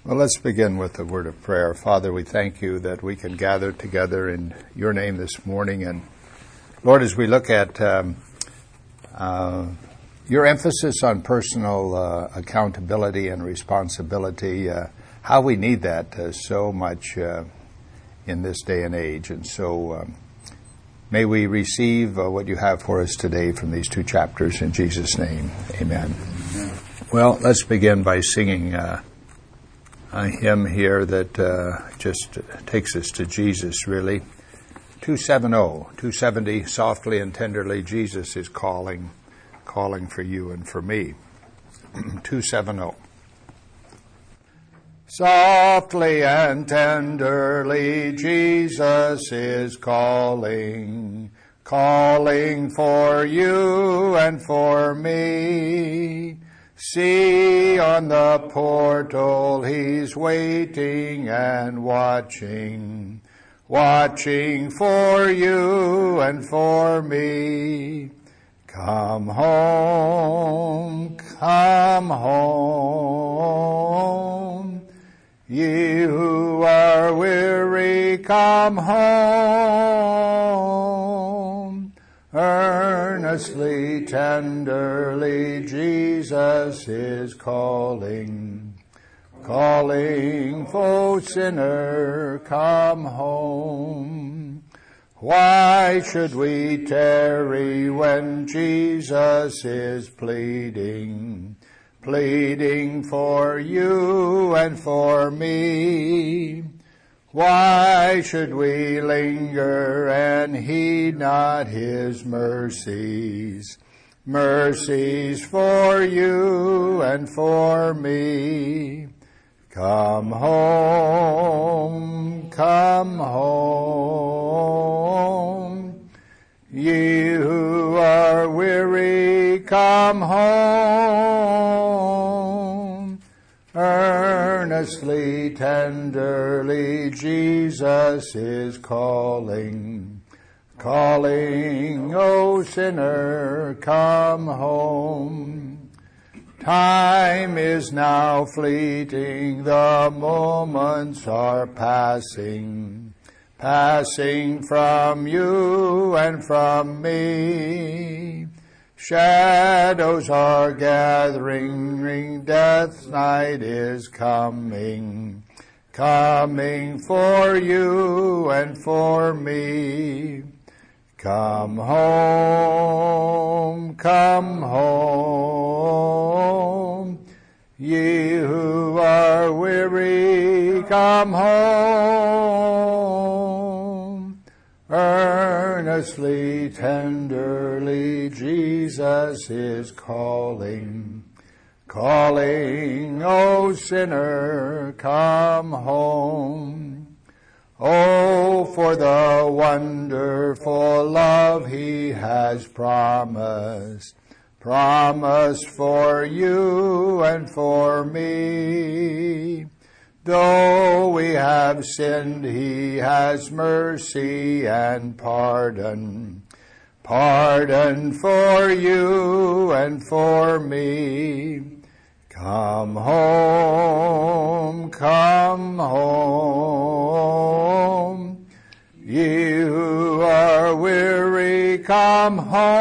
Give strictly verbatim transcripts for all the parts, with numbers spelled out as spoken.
Well, let's begin with a word of prayer. Father, we thank you that we can gather together in your name this morning. And Lord, as we look at um, uh, your emphasis on personal uh, accountability and responsibility, uh, how we need that uh, so much uh, in this day and age. And so um, may we receive uh, what you have for us today from these two chapters in Jesus' name. Amen. Well, let's begin by singing uh, a hymn here that uh, just takes us to Jesus, really. two seventy, two seventy, softly and tenderly, Jesus is calling, calling for you and for me. two seventy. Softly and tenderly, Jesus is calling, calling for you and for me. See, on the portal he's waiting and watching, watching for you and for me. Come home, come home. Ye who are weary, come home. Earnestly, tenderly, Jesus is calling, calling, O sinner, come home. Why should we tarry when Jesus is pleading, pleading for you and for me? Why should we linger and heed not his mercies, mercies for you and for me? Come home, come home. Ye who are weary, come home. Earnestly, tenderly, Jesus is calling, calling, O sinner, come home. Time is now fleeting, the moments are passing, passing from you and from me. Shadows are gathering, death's night is coming, coming for you and for me. Come home, come home. Ye who are weary, come home. Earnestly, tenderly, Jesus is calling, calling, O sinner, come home. Oh, for the wonderful love he has promised, promised for you and for me. Though we have sinned, he has mercy and pardon, pardon for you and for me. Come home, come home. Ye who are weary, come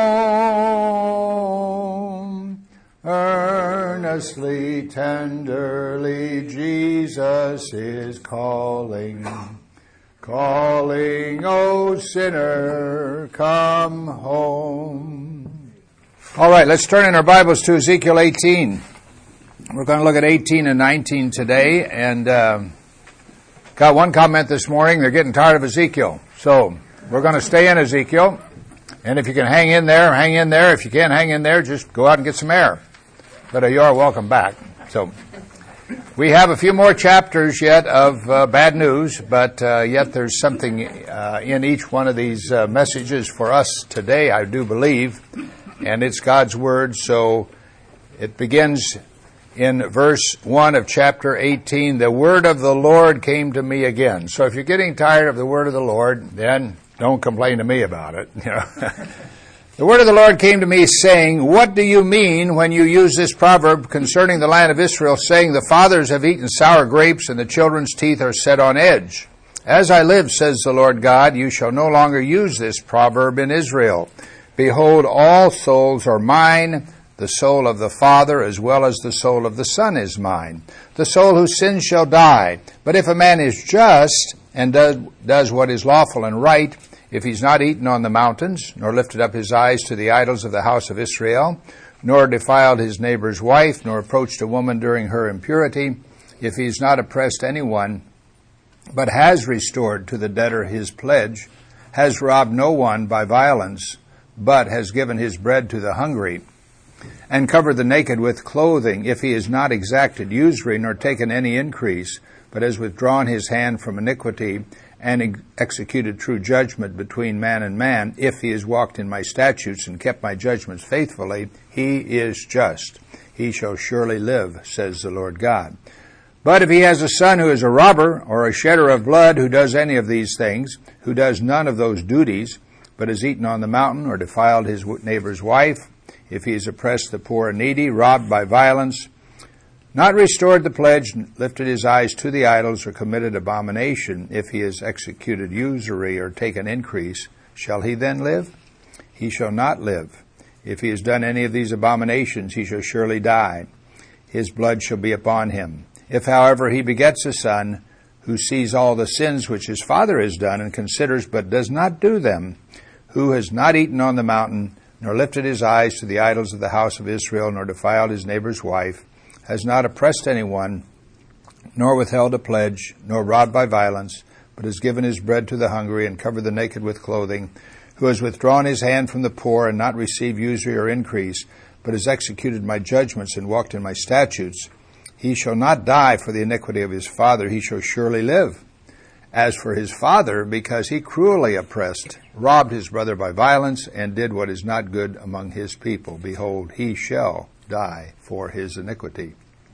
home. Earnestly, tenderly, Jesus is calling, calling, O sinner, come home. All right, let's turn in our Bibles to Ezekiel eighteen. We're going to look at eighteen and nineteen today, and uh, got one comment this morning. They're getting tired of Ezekiel. So we're going to stay in Ezekiel, and if you can hang in there, hang in there. If you can't hang in there, just go out and get some air. But uh, you are welcome back. So we have a few more chapters yet of uh, bad news, but uh, yet there's something uh, in each one of these uh, messages for us today, I do believe, and it's God's Word. So it begins in verse one of chapter eighteen, the word of the Lord came to me again. So if you're getting tired of the word of the Lord, then don't complain to me about it. You know. The word of the Lord came to me, saying, What do you mean when you use this proverb concerning the land of Israel, saying, The fathers have eaten sour grapes, and the children's teeth are set on edge? As I live, says the Lord God, you shall no longer use this proverb in Israel. Behold, all souls are mine. The soul of the Father as well as the soul of the Son is mine. The soul who sins shall die. But if a man is just and does, does what is lawful and right, if he's not eaten on the mountains, nor lifted up his eyes to the idols of the house of Israel, nor defiled his neighbor's wife, nor approached a woman during her impurity, if he's not oppressed anyone, but has restored to the debtor his pledge, has robbed no one by violence, but has given his bread to the hungry, and covered the naked with clothing, if he has not exacted usury, nor taken any increase, but has withdrawn his hand from iniquity, and ex- executed true judgment between man and man, if he has walked in my statutes and kept my judgments faithfully, he is just. He shall surely live, says the Lord God. But if he has a son who is a robber, or a shedder of blood, who does any of these things, who does none of those duties, but has eaten on the mountain, or defiled his neighbor's wife, if he has oppressed the poor and needy, robbed by violence, not restored the pledge, lifted his eyes to the idols, or committed abomination, if he has executed usury or taken increase, shall he then live? He shall not live. If he has done any of these abominations, he shall surely die. His blood shall be upon him. If, however, he begets a son, who sees all the sins which his father has done, and considers but does not do them, who has not eaten on the mountain, nor lifted his eyes to the idols of the house of Israel, nor defiled his neighbor's wife, has not oppressed anyone, nor withheld a pledge, nor robbed by violence, but has given his bread to the hungry, and covered the naked with clothing, who has withdrawn his hand from the poor, and not received usury or increase, but has executed my judgments and walked in my statutes, he shall not die for the iniquity of his father, he shall surely live. As for his father, because he cruelly oppressed, robbed his brother by violence, and did what is not good among his people, behold, he shall die for his iniquity.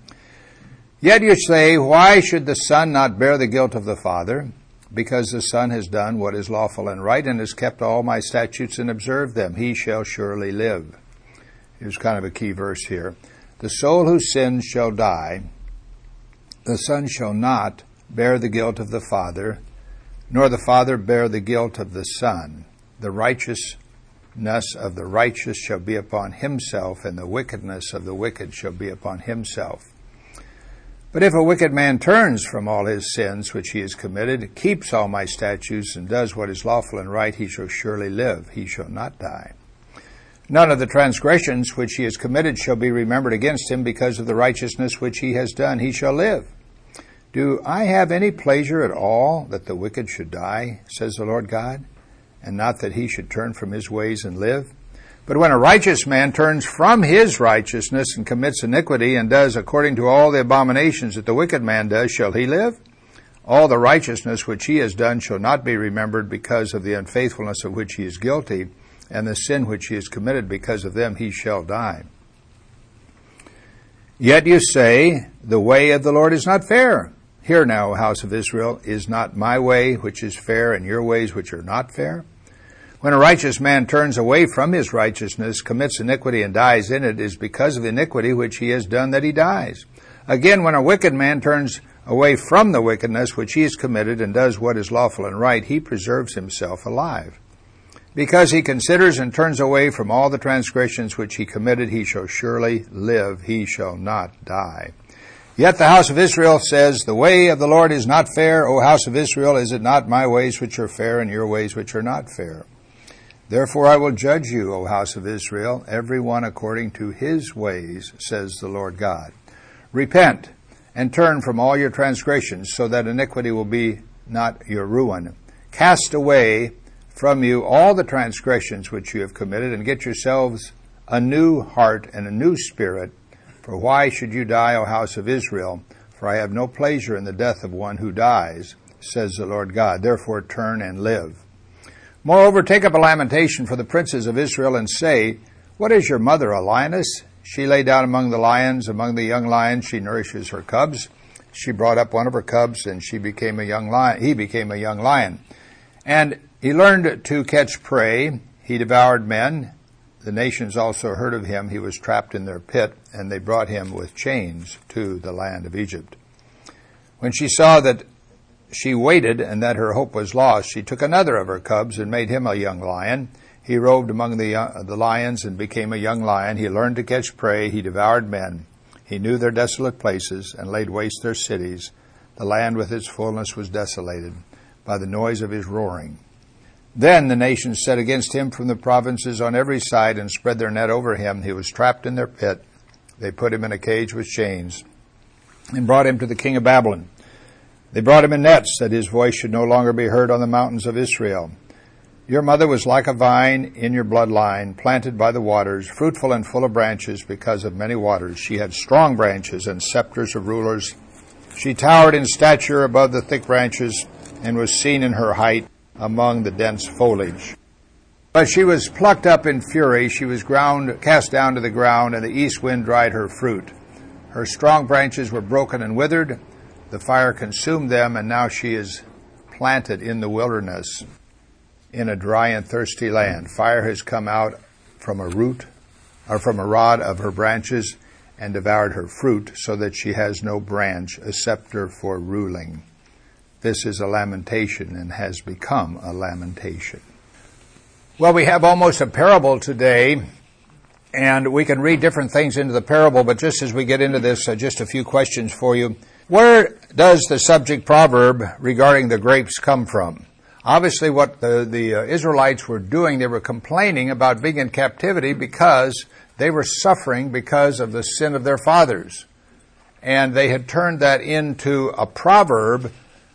Yet you say, why should the son not bear the guilt of the father? Because the son has done what is lawful and right, and has kept all my statutes and observed them. He shall surely live. Here's kind of a key verse here. The soul who sins shall die. The son shall not bear the guilt of the father, nor the father bear the guilt of the son. The righteousness of the righteous shall be upon himself, and the wickedness of the wicked shall be upon himself. But if a wicked man turns from all his sins which he has committed, keeps all my statutes, and does what is lawful and right, he shall surely live. He shall not die. None of the transgressions which he has committed shall be remembered against him, because of the righteousness which he has done. He shall live. Do I have any pleasure at all that the wicked should die, says the Lord God, and not that he should turn from his ways and live? But when a righteous man turns from his righteousness and commits iniquity, and does according to all the abominations that the wicked man does, shall he live? All the righteousness which he has done shall not be remembered, because of the unfaithfulness of which he is guilty, and the sin which he has committed, because of them he shall die. Yet you say, the way of the Lord is not fair. Hear now, O house of Israel, is not my way which is fair, and your ways which are not fair? When a righteous man turns away from his righteousness, commits iniquity, and dies in it, it is because of iniquity which he has done that he dies. Again, when a wicked man turns away from the wickedness which he has committed, and does what is lawful and right, he preserves himself alive. Because he considers and turns away from all the transgressions which he committed, he shall surely live, he shall not die. Yet the house of Israel says, the way of the Lord is not fair. O house of Israel, is it not my ways which are fair, and your ways which are not fair? Therefore I will judge you, O house of Israel, every one according to his ways, says the Lord God. Repent, and turn from all your transgressions, so that iniquity will be not your ruin. Cast away from you all the transgressions which you have committed, and get yourselves a new heart and a new spirit. For why should you die, O house of Israel? For I have no pleasure in the death of one who dies, says the Lord God. Therefore turn and live. Moreover, take up a lamentation for the princes of Israel, and say, what is your mother, a lioness? She lay down among the lions, among the young lions she nourishes her cubs. She brought up one of her cubs, and she became a young lion. He became a young lion. And he learned to catch prey. He devoured men. the nations also heard of him, he was trapped in their pit, and they brought him with chains to the land of Egypt. When she saw that she waited and that her hope was lost, she took another of her cubs and made him a young lion. He roved among the, uh, the lions and became a young lion. He learned to catch prey. He devoured men. He knew their desolate places and laid waste their cities. The land with its fullness was desolated by the noise of his roaring. Then the nations set against him from the provinces on every side and spread their net over him. He was trapped in their pit. They put him in a cage with chains and brought him to the king of Babylon. They brought him in nets that his voice should no longer be heard on the mountains of Israel. Your mother was like a vine in your bloodline, planted by the waters, fruitful and full of branches because of many waters. She had strong branches and scepters of rulers. She towered in stature above the thick branches and was seen in her height among the dense foliage. But she was plucked up in fury. She was ground, cast down to the ground, and the east wind dried her fruit. Her strong branches were broken and withered. The fire consumed them, and now she is planted in the wilderness, in a dry and thirsty land. Fire has come out from a root, or from a rod of her branches, and devoured her fruit, so that she has no branch, a scepter for ruling. This is a lamentation, and has become a lamentation. Well, we have almost a parable today, and we can read different things into the parable, but just as we get into this, uh, just a few questions for you. Where does the subject proverb regarding the grapes come from? Obviously, what the, the uh, Israelites were doing, they were complaining about being in captivity because they were suffering because of the sin of their fathers. And they had turned that into a proverb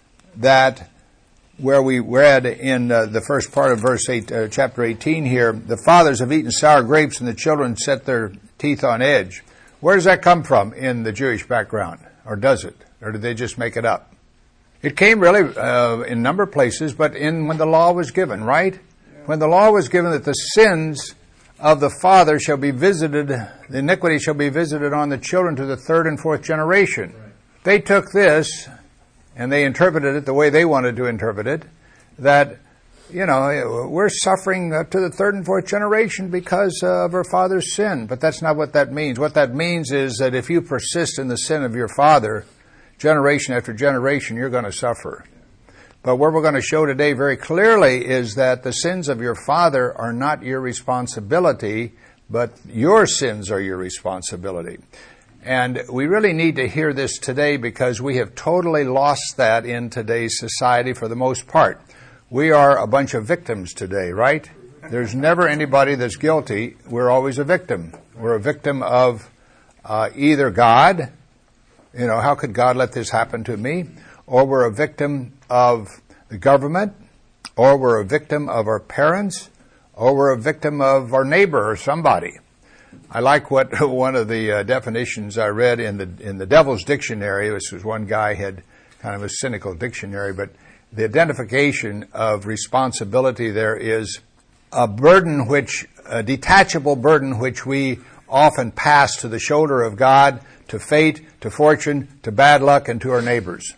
that, where we read in uh, the first part of verse eight, uh, chapter eighteen here, the fathers have eaten sour grapes and the children set their teeth on edge. Where does that come from in the Jewish background? Or does it? Or did they just make it up? It came really uh, in a number of places, but in when the law was given, right? Yeah. When the law was given that the sins of the father shall be visited, the iniquity shall be visited on the children to the third and fourth generation. Right. They took this and they interpreted it the way they wanted to interpret it, that, you know, we're suffering up to the third and fourth generation because of our father's sin. But that's not what that means. What that means is that if you persist in the sin of your father, generation after generation, you're going to suffer. But what we're going to show today very clearly is that the sins of your father are not your responsibility, but your sins are your responsibility. And we really need to hear this today because we have totally lost that in today's society for the most part. We are a bunch of victims today, right? There's never anybody that's guilty. We're always a victim. We're a victim of uh, either God, you know, how could God let this happen to me? Or we're a victim of the government, or we're a victim of our parents, or we're a victim of our neighbor or somebody. I like what one of the uh, definitions I read in the in the Devil's Dictionary. This was one guy had kind of a cynical dictionary, but the identification of responsibility there is a burden which, a detachable burden which we often pass to the shoulder of God, to fate, to fortune, to bad luck, and to our neighbors.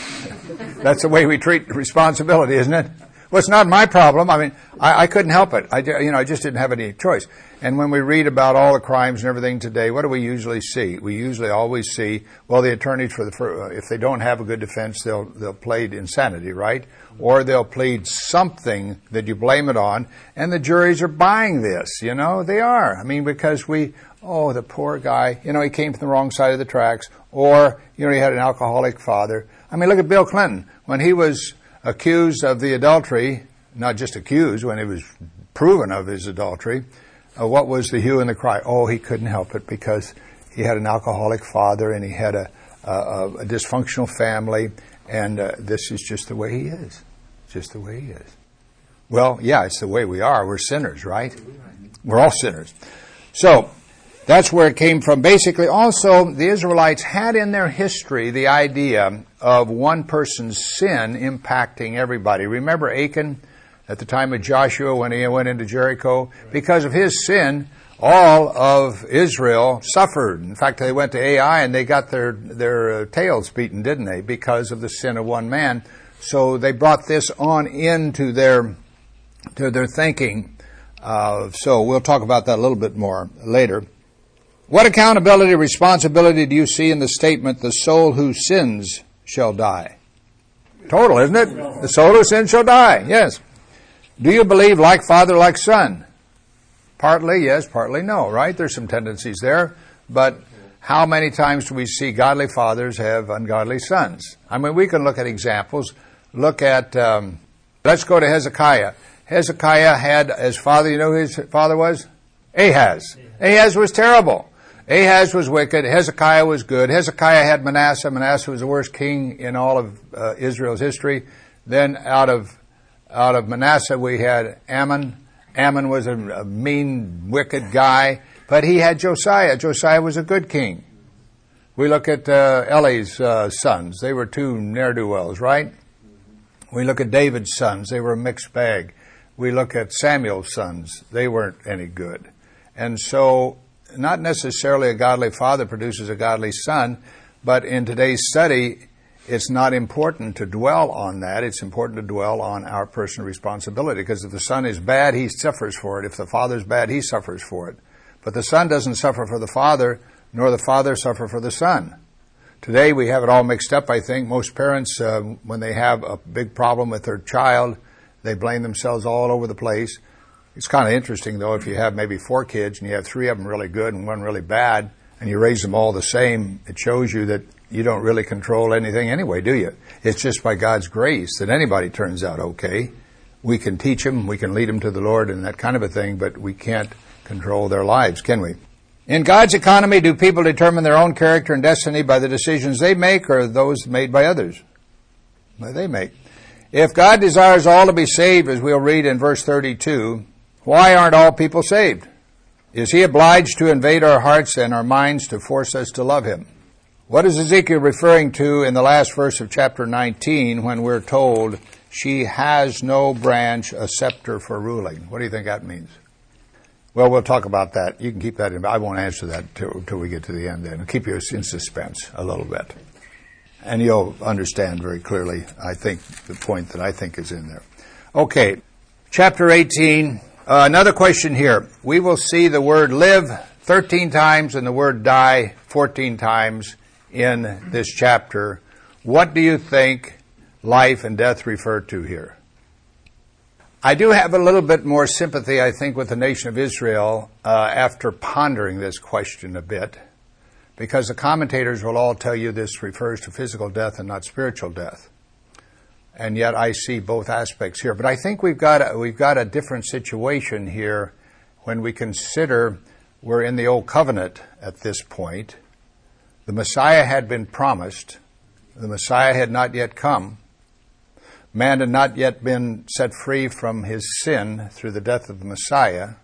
That's the way we treat responsibility, isn't it? Well, it's not my problem. I mean, I, I couldn't help it. I, you know, I just didn't have any choice. And when we read about all the crimes and everything today, what do we usually see? We usually always see, well, the attorneys, for the for, if they don't have a good defense, they'll they'll plead insanity, right? Or they'll plead something that you blame it on, and the juries are buying this. You know, they are. I mean, because we, oh, the poor guy, you know, he came from the wrong side of the tracks, or you know, he had an alcoholic father. I mean, look at Bill Clinton when he was accused of the adultery, not just accused, when it was proven of his adultery, uh, what was the hue and the cry? Oh, he couldn't help it because he had an alcoholic father and he had a, a, a dysfunctional family, and uh, this is just the way he is. Just the way he is. Well, yeah, it's the way we are. We're sinners, right? We're all sinners. So, that's where it came from. Basically, also, the Israelites had in their history the idea of one person's sin impacting everybody. Remember Achan at the time of Joshua when he went into Jericho? Because of his sin, all of Israel suffered. In fact, they went to Ai and they got their, their uh, tails beaten, didn't they? Because of the sin of one man. So they brought this on into their, to their thinking. Uh, so we'll talk about that a little bit more later. What accountability, responsibility do you see in the statement, the soul who sins shall die? Total, isn't it? The soul who sins shall die, yes. Do you believe like father, like son? Partly yes, partly no, right? There's some tendencies there. But how many times do we see godly fathers have ungodly sons? I mean, we can look at examples. Look at, um, let's go to Hezekiah. Hezekiah had as father, you know who his father was? Ahaz. Ahaz was terrible. Ahaz was wicked. Hezekiah was good. Hezekiah had Manasseh. Manasseh was the worst king in all of uh, Israel's history. Then out of out of Manasseh we had Ammon. Ammon was a, a mean, wicked guy. But he had Josiah. Josiah was a good king. We look at uh, Eli's uh, sons. They were two ne'er-do-wells, right? We look at David's sons. They were a mixed bag. We look at Samuel's sons. They weren't any good. And so, not necessarily a godly father produces a godly son, but in today's study, it's not important to dwell on that. It's important to dwell on our personal responsibility, because if the son is bad, he suffers for it. If the father's bad, he suffers for it. But the son doesn't suffer for the father, nor the father suffer for the son. Today, we have it all mixed up, I think. Most parents, uh, when they have a big problem with their child, they blame themselves all over the place. It's kind of interesting, though, if you have maybe four kids and you have three of them really good and one really bad, and you raise them all the same, it shows you that you don't really control anything anyway, do you? It's just by God's grace that anybody turns out okay. We can teach them, we can lead them to the Lord and that kind of a thing, but we can't control their lives, can we? In God's economy, do people determine their own character and destiny by the decisions they make or those made by others? Well, they make. If God desires all to be saved, as we'll read in verse thirty-two, why aren't all people saved? Is he obliged to invade our hearts and our minds to force us to love him? What is Ezekiel referring to in the last verse of chapter nineteen when we're told she has no branch, a scepter for ruling? What do you think that means? Well, we'll talk about that. You can keep that in. I won't answer that till, till we get to the end then. I'll keep you in suspense a little bit. And you'll understand very clearly, I think, the point that I think is in there. Okay, chapter eighteen. Uh, another question here. We will see the word live thirteen times and the word die fourteen times in this chapter. What do you think life and death refer to here? I do have a little bit more sympathy, I think, with the nation of Israel uh, after pondering this question a bit, because the commentators will all tell you this refers to physical death and not spiritual death. And yet I see both aspects here. But I think we've got a, we've got a different situation here when we consider we're in the Old Covenant at this point. The Messiah had been promised. The Messiah had not yet come. Man had not yet been set free from his sin through the death of the Messiah.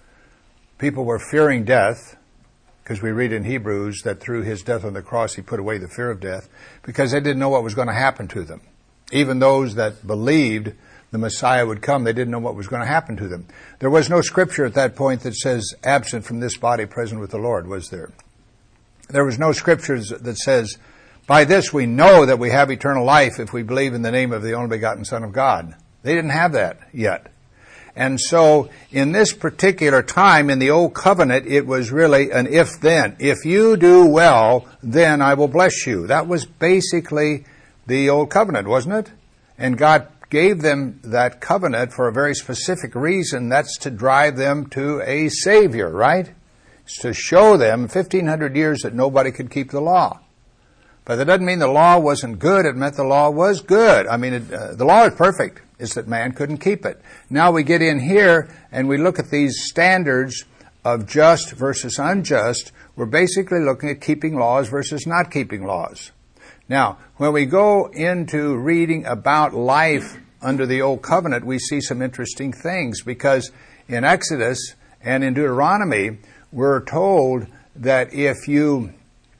People were fearing death, because we read in Hebrews that through his death on the cross he put away the fear of death, because they didn't know what was going to happen to them. Even those that believed the Messiah would come, they didn't know what was going to happen to them. There was no scripture at that point that says, absent from this body, present with the Lord, was there? There was no scriptures that says, by this we know that we have eternal life if we believe in the name of the only begotten Son of God. They didn't have that yet. And so, in this particular time, in the Old Covenant, it was really an if-then. If you do well, then I will bless you. That was basically the Old Covenant, wasn't it? And God gave them that covenant for a very specific reason. That's to drive them to a Savior, right? It's to show them fifteen hundred years that nobody could keep the law. But that doesn't mean the law wasn't good. It meant the law was good. I mean, it, uh, the law is perfect. It's that man couldn't keep it. Now we get in here and we look at these standards of just versus unjust. We're basically looking at keeping laws versus not keeping laws. Now, when we go into reading about life under the Old Covenant, we see some interesting things, because in Exodus and in Deuteronomy, we're told that if you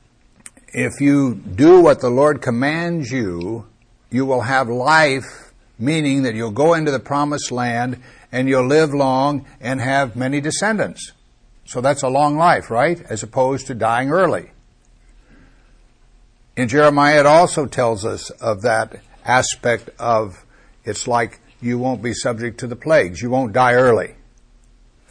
If you do what the Lord commands you, you will have life, meaning that you'll go into the promised land and you'll live long and have many descendants. So that's a long life, right? As opposed to dying early. In Jeremiah, it also tells us of that aspect of, it's like you won't be subject to the plagues. You won't die early.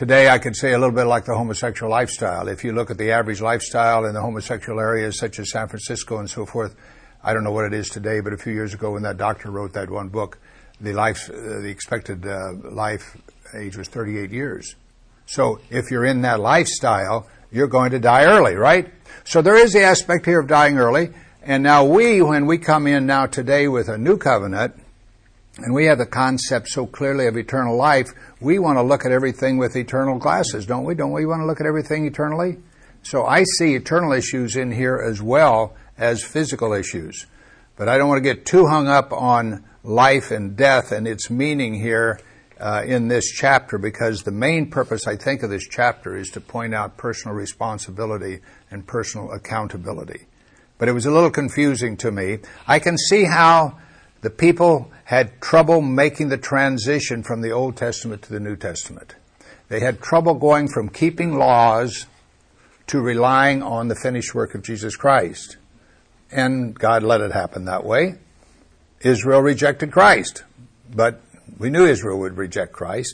Today I could say a little bit like the homosexual lifestyle. If you look at the average lifestyle in the homosexual areas such as San Francisco and so forth, I don't know what it is today, but a few years ago when that doctor wrote that one book, the life, uh, the expected uh, life age was thirty-eight years. So if you're in that lifestyle, you're going to die early, right? So there is the aspect here of dying early. And now we, when we come in now today with a new covenant, and we have the concept so clearly of eternal life, we want to look at everything with eternal glasses, don't we? Don't we want to look at everything eternally? So I see eternal issues in here as well as physical issues. But I don't want to get too hung up on life and death and its meaning here uh, in this chapter, because the main purpose, I think, of this chapter is to point out personal responsibility and personal accountability. But it was a little confusing to me. I can see how the people had trouble making the transition from the Old Testament to the New Testament. They had trouble going from keeping laws to relying on the finished work of Jesus Christ. And God let it happen that way. Israel rejected Christ, but we knew Israel would reject Christ.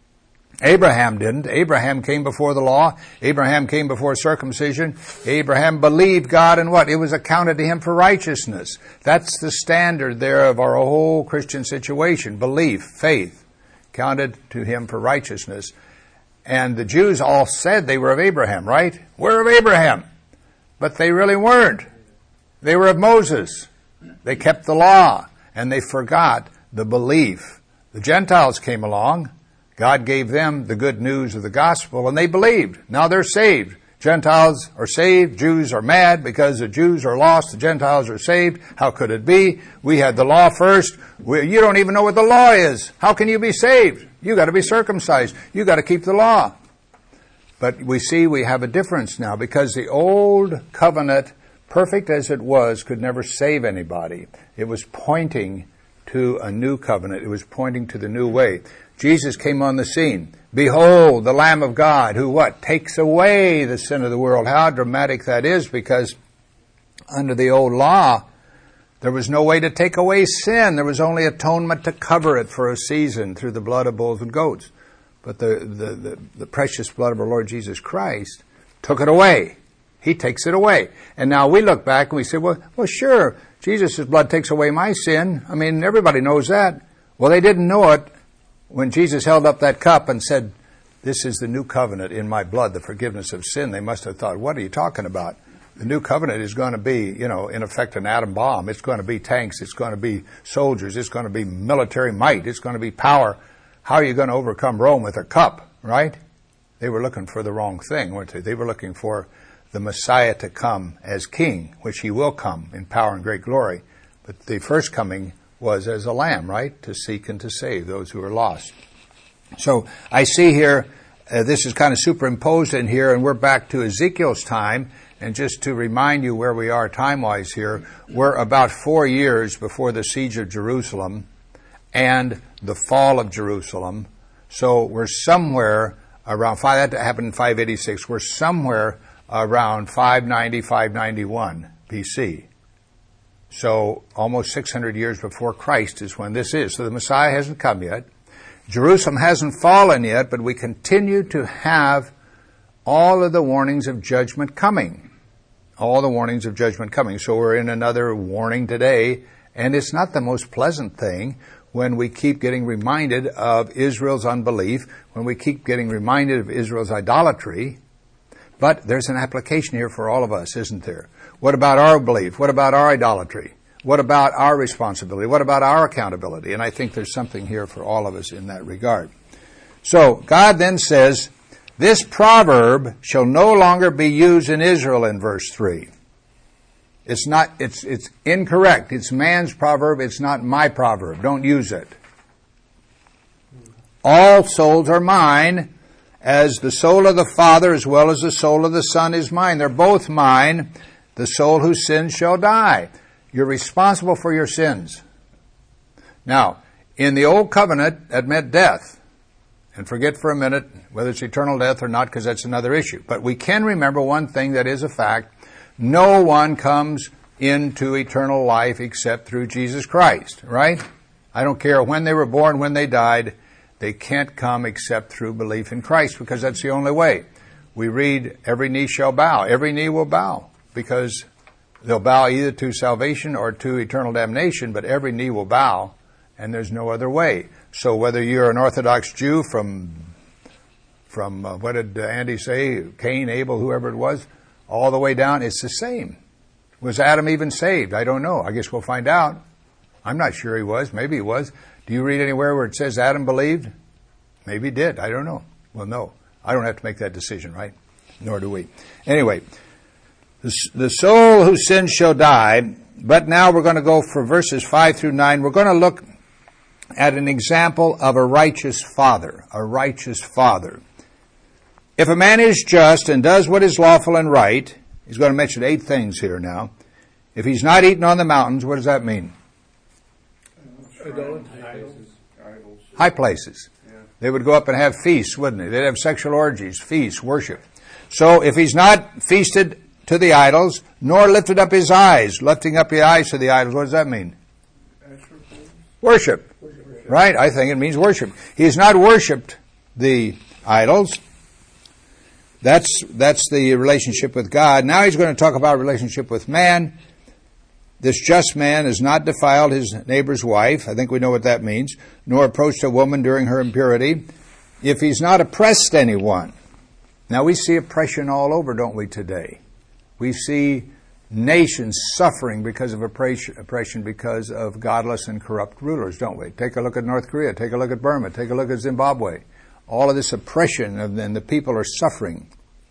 Abraham didn't. Abraham came before the law. Abraham came before circumcision. Abraham believed God, and what? It was accounted to him for righteousness. That's the standard there of our whole Christian situation. Belief, faith, counted to him for righteousness. And the Jews all said they were of Abraham, right? We're of Abraham. But they really weren't. They were of Moses. They kept the law, and they forgot the belief. The Gentiles came along. God gave them the good news of the gospel, and they believed. Now they're saved. Gentiles are saved. Jews are mad because the Jews are lost. The Gentiles are saved. How could it be? We had the law first. We, you don't even know what the law is. How can you be saved? You got to be circumcised. You got to keep the law. But we see we have a difference now, because the old covenant, perfect as it was, could never save anybody. It was pointing to a new covenant. It was pointing to the new way. Jesus came on the scene. Behold, the Lamb of God, who what? Takes away the sin of the world. How dramatic that is, because under the old law, there was no way to take away sin. There was only atonement to cover it for a season through the blood of bulls and goats. But the, the, the, the precious blood of our Lord Jesus Christ took it away. He takes it away. And now we look back and we say, well, well, sure, Jesus' blood takes away my sin. I mean, everybody knows that. Well, they didn't know it when Jesus held up that cup and said, this is the new covenant in my blood, the forgiveness of sin. They must have thought, what are you talking about? The new covenant is going to be, you know, in effect an atom bomb. It's going to be tanks. It's going to be soldiers. It's going to be military might. It's going to be power. How are you going to overcome Rome with a cup, right? They were looking for the wrong thing, weren't they? They were looking for the Messiah to come as king, which he will come in power and great glory. But the first coming was as a lamb, right? To seek and to save those who are lost. So I see here, uh, this is kind of superimposed in here, and we're back to Ezekiel's time. And just to remind you where we are time-wise here, we're about four years before the siege of Jerusalem and the fall of Jerusalem. So we're somewhere around, five, that happened in five eighty-six, we're somewhere around five ninety, five ninety-one B C. So almost six hundred years before Christ is when this is. So the Messiah hasn't come yet. Jerusalem hasn't fallen yet, but we continue to have all of the warnings of judgment coming. All the warnings of judgment coming. So we're in another warning today, and it's not the most pleasant thing when we keep getting reminded of Israel's unbelief, when we keep getting reminded of Israel's idolatry. But there's an application here for all of us, isn't there? What about our belief? What about our idolatry? What about our responsibility? What about our accountability? And I think there's something here for all of us in that regard. So God then says, this proverb shall no longer be used in Israel in verse three. It's not, it's, it's incorrect. It's man's proverb. It's not my proverb. Don't use it. All souls are mine, as the soul of the Father as well as the soul of the Son is mine. They're both mine. The soul who sins shall die. You're responsible for your sins. Now, in the old covenant, that meant death. And forget for a minute whether it's eternal death or not, because that's another issue. But we can remember one thing that is a fact. No one comes into eternal life except through Jesus Christ, right? I don't care when they were born, when they died. They can't come except through belief in Christ, because that's the only way. We read, every knee shall bow. Every knee will bow, because they'll bow either to salvation or to eternal damnation, but every knee will bow, and there's no other way. So whether you're an Orthodox Jew from, from uh, what did Andy say, Cain, Abel, whoever it was, all the way down, it's the same. Was Adam even saved? I don't know. I guess we'll find out. I'm not sure he was. Maybe he was. Do you read anywhere where it says Adam believed? Maybe he did. I don't know. Well, no. I don't have to make that decision, right? Nor do we. Anyway, the, the soul who sins shall die. But now we're going to go for verses five through nine. We're going to look at an example of a righteous father. A righteous father. If a man is just and does what is lawful and right, he's going to mention eight things here now. If he's not eaten on the mountains, what does that mean? High places. Yeah. They would go up and have feasts, wouldn't they? They'd have sexual orgies, feasts, worship. So if he's not feasted to the idols, nor lifted up his eyes, lifting up his eyes to the idols, what does that mean? Worship. Worship. Right? I think it means worship. He has not worshipped the idols. That's, that's the relationship with God. Now he's going to talk about relationship with man. This just man has not defiled his neighbor's wife. I think we know what that means. Nor approached a woman during her impurity. If he's not oppressed anyone. Now we see oppression all over, don't we, today? We see nations suffering because of oppression, oppression because of godless and corrupt rulers, don't we? Take a look at North Korea. Take a look at Burma. Take a look at Zimbabwe. All of this oppression, and the people are suffering.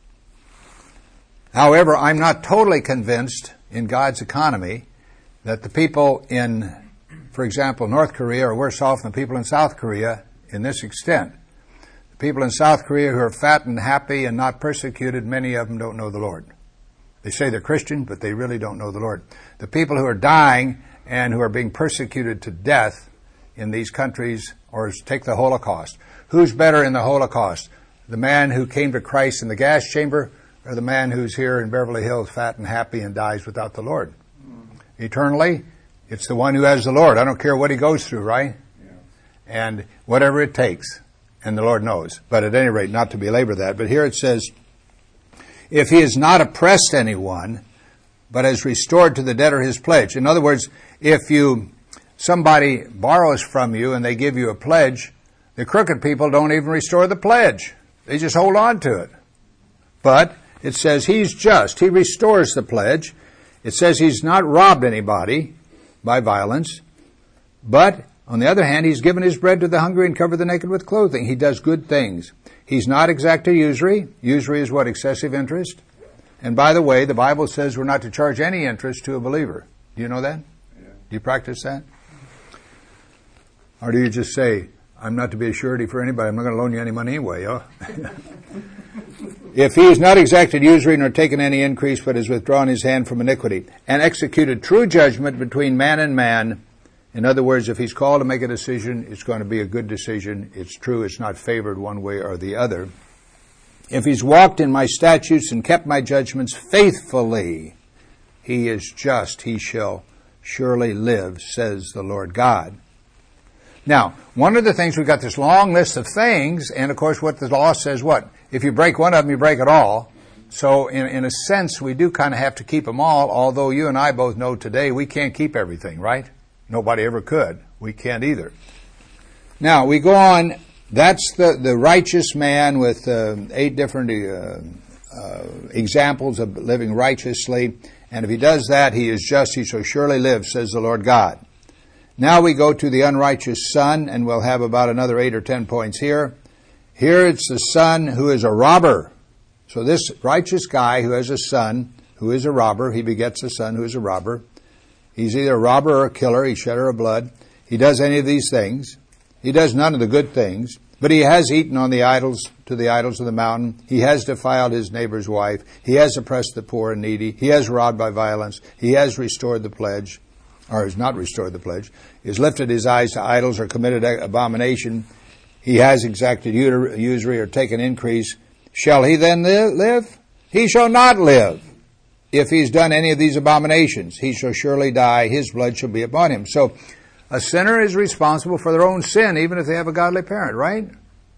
However, I'm not totally convinced in God's economy that the people in, for example, North Korea are worse off than the people in South Korea in this extent. The people in South Korea who are fat and happy and not persecuted, many of them don't know the Lord. They say they're Christian, but they really don't know the Lord. The people who are dying and who are being persecuted to death in these countries, or take the Holocaust. Who's better in the Holocaust? The man who came to Christ in the gas chamber, or the man who's here in Beverly Hills fat and happy and dies without the Lord? Eternally, it's the one who has the Lord. I don't care what he goes through, right? Yeah. And whatever it takes. And the Lord knows. But at any rate, not to belabor that. But here it says, if he has not oppressed anyone, but has restored to the debtor his pledge. In other words, if you somebody borrows from you and they give you a pledge, the crooked people don't even restore the pledge. They just hold on to it. But it says he's just. He restores the pledge. It says he's not robbed anybody by violence, but on the other hand, he's given his bread to the hungry and covered the naked with clothing. He does good things. He's not exacted usury. Usury is what? Excessive interest. And by the way, the Bible says we're not to charge any interest to a believer. Do you know that? Yeah. Do you practice that? Or do you just say, I'm not to be a surety for anybody. I'm not going to loan you any money anyway. Oh. If he has not exacted usury nor taken any increase, but has withdrawn his hand from iniquity, and executed true judgment between man and man. In other words, if he's called to make a decision, it's going to be a good decision. It's true. It's not favored one way or the other. If he's walked in my statutes and kept my judgments faithfully, he is just. He shall surely live, says the Lord God. Now, one of the things, we've got this long list of things, and of course what the law says, what? If you break one of them, you break it all. So in, in a sense, we do kind of have to keep them all, although you and I both know today we can't keep everything, right? Nobody ever could. We can't either. Now, we go on. That's the, the righteous man with uh, eight different uh, uh, examples of living righteously. And if he does that, he is just. He shall surely live, says the Lord God. Now we go to the unrighteous son, and we'll have about another eight or ten points here. Here it's the son who is a robber. So this righteous guy who has a son who is a robber, he begets a son who is a robber. He's either a robber or a killer, he's shedder of blood. He does any of these things. He does none of the good things, but he has eaten on the idols, to the idols of the mountain. He has defiled his neighbor's wife. He has oppressed the poor and needy. He has robbed by violence. He has restored the pledge, or has not restored the pledge. He has lifted his eyes to idols or committed abomination. He has exacted usury or taken increase. Shall he then live? He shall not live. If he's done any of these abominations, he shall surely die. His blood shall be upon him. So A sinner is responsible for their own sin, even if they have a godly parent, right?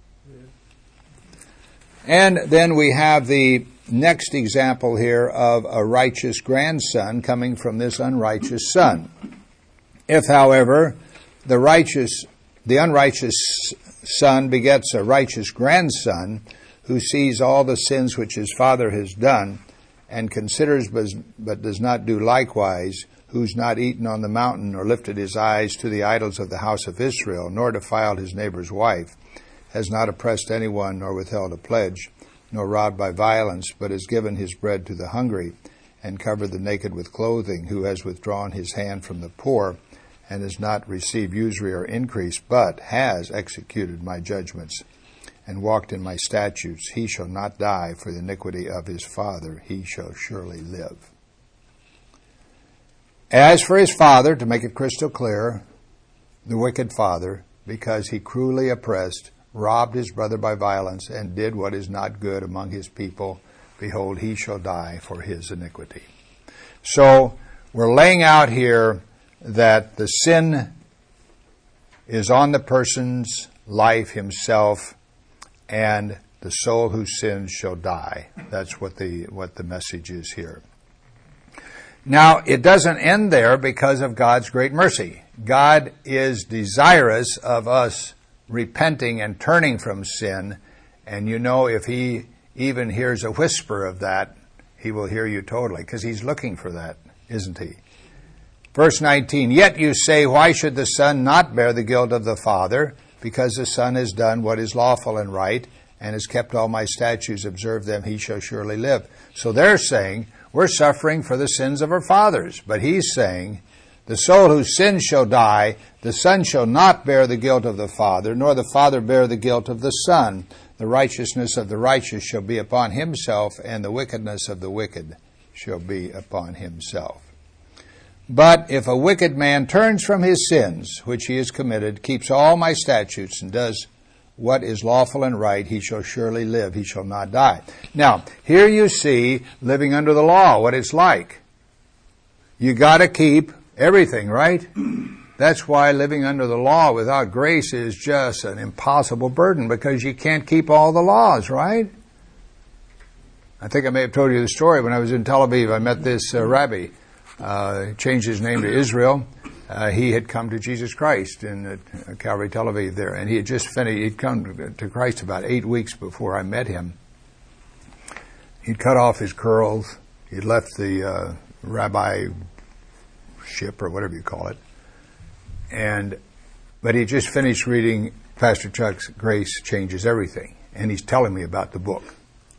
And then we have the next example here of a righteous grandson coming from this unrighteous son. If, however, the righteous, the unrighteous son begets a righteous grandson who sees all the sins which his father has done and considers but, but does not do likewise, who's not eaten on the mountain nor lifted his eyes to the idols of the house of Israel, nor defiled his neighbor's wife, has not oppressed anyone nor withheld a pledge, nor robbed by violence, but has given his bread to the hungry and covered the naked with clothing, who has withdrawn his hand from the poor and has not received usury or increase, but has executed my judgments and walked in my statutes, he shall not die for the iniquity of his father, he shall surely live. As for his father, to make it crystal clear, the wicked father, because he cruelly oppressed, robbed his brother by violence, and did what is not good among his people, behold, he shall die for his iniquity. So, we're laying out here that the sin is on the person's life himself, and the soul who sins shall die. That's what the what the message is here. Now, it doesn't end there because of God's great mercy. God is desirous of us repenting and turning from sin, and you know, if he even hears a whisper of that, he will hear you totally, because he's looking for that, isn't he? Verse nineteen, yet you say, why should the Son not bear the guilt of the Father? Because the Son has done what is lawful and right, and has kept all my statutes, observed them, he shall surely live. So they're saying, we're suffering for the sins of our fathers. But he's saying, the soul whose sins shall die, the Son shall not bear the guilt of the Father, nor the Father bear the guilt of the Son. The righteousness of the righteous shall be upon himself, and the wickedness of the wicked shall be upon himself. But if a wicked man turns from his sins, which he has committed, keeps all my statutes, and does what is lawful and right, he shall surely live, he shall not die. Now, here you see living under the law, what it's like. You got to keep everything, right? That's why living under the law without grace is just an impossible burden, because you can't keep all the laws, right? I think I may have told you the story. When I was in Tel Aviv, I met this uh, rabbi. Uh, changed his name to Israel. Uh, he had come to Jesus Christ in uh, Calvary Tel Aviv there, and he had just finished, he'd come to Christ about eight weeks before I met him. He'd cut off his curls. He'd left the uh, rabbi ship, or whatever you call it. And, but he just finished reading Pastor Chuck's Grace Changes Everything, and he's telling me about the book.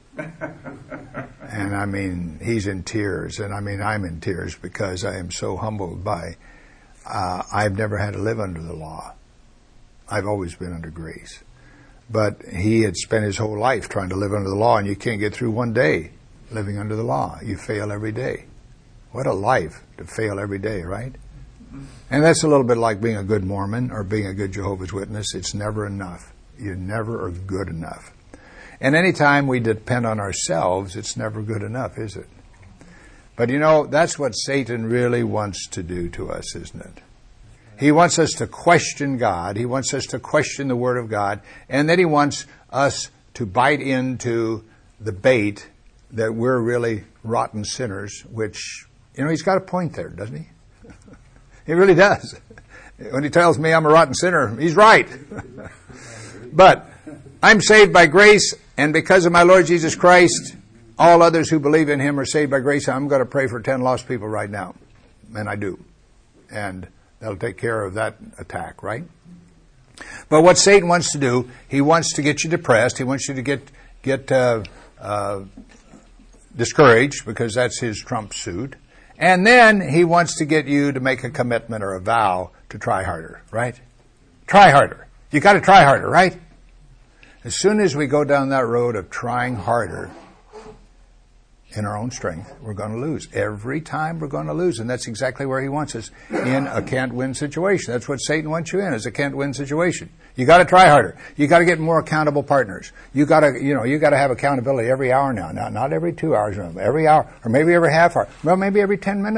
And I mean, he's in tears, and I mean, I'm in tears, because I am so humbled by, uh, I've never had to live under the law. I've always been under grace. But he had spent his whole life trying to live under the law, and you can't get through one day living under the law. You fail every day. What a life to fail every day, right? And that's a little bit like being a good Mormon or being a good Jehovah's Witness. It's never enough. You never are good enough. And any time we depend on ourselves, it's never good enough, is it? But you know, that's what Satan really wants to do to us, isn't it? He wants us to question God. He wants us to question the Word of God. And then he wants us to bite into the bait that we're really rotten sinners, which, you know, he's got a point there, doesn't he? He really does. When he tells me I'm a rotten sinner, he's right. But I'm saved by grace, and because of my Lord Jesus Christ, all others who believe in him are saved by grace. I'm going to pray for ten lost people right now. And I do. And that'll take care of that attack, right? But what Satan wants to do, he wants to get you depressed. He wants you to get get uh, uh, discouraged, because that's his trump suit. And then he wants to get you to make a commitment or a vow to try harder, right? Try harder. You got to try harder, right? As soon as we go down that road of trying harder in our own strength, we're going to lose. Every time we're going to lose. And that's exactly where he wants us, in a can't-win situation. That's what Satan wants you in, is a can't-win situation. You got to try harder. You got to get more accountable partners. You got to, you know, you got to have accountability every hour now. Not, not every two hours, every hour, or maybe every half hour. Well, maybe every ten minutes.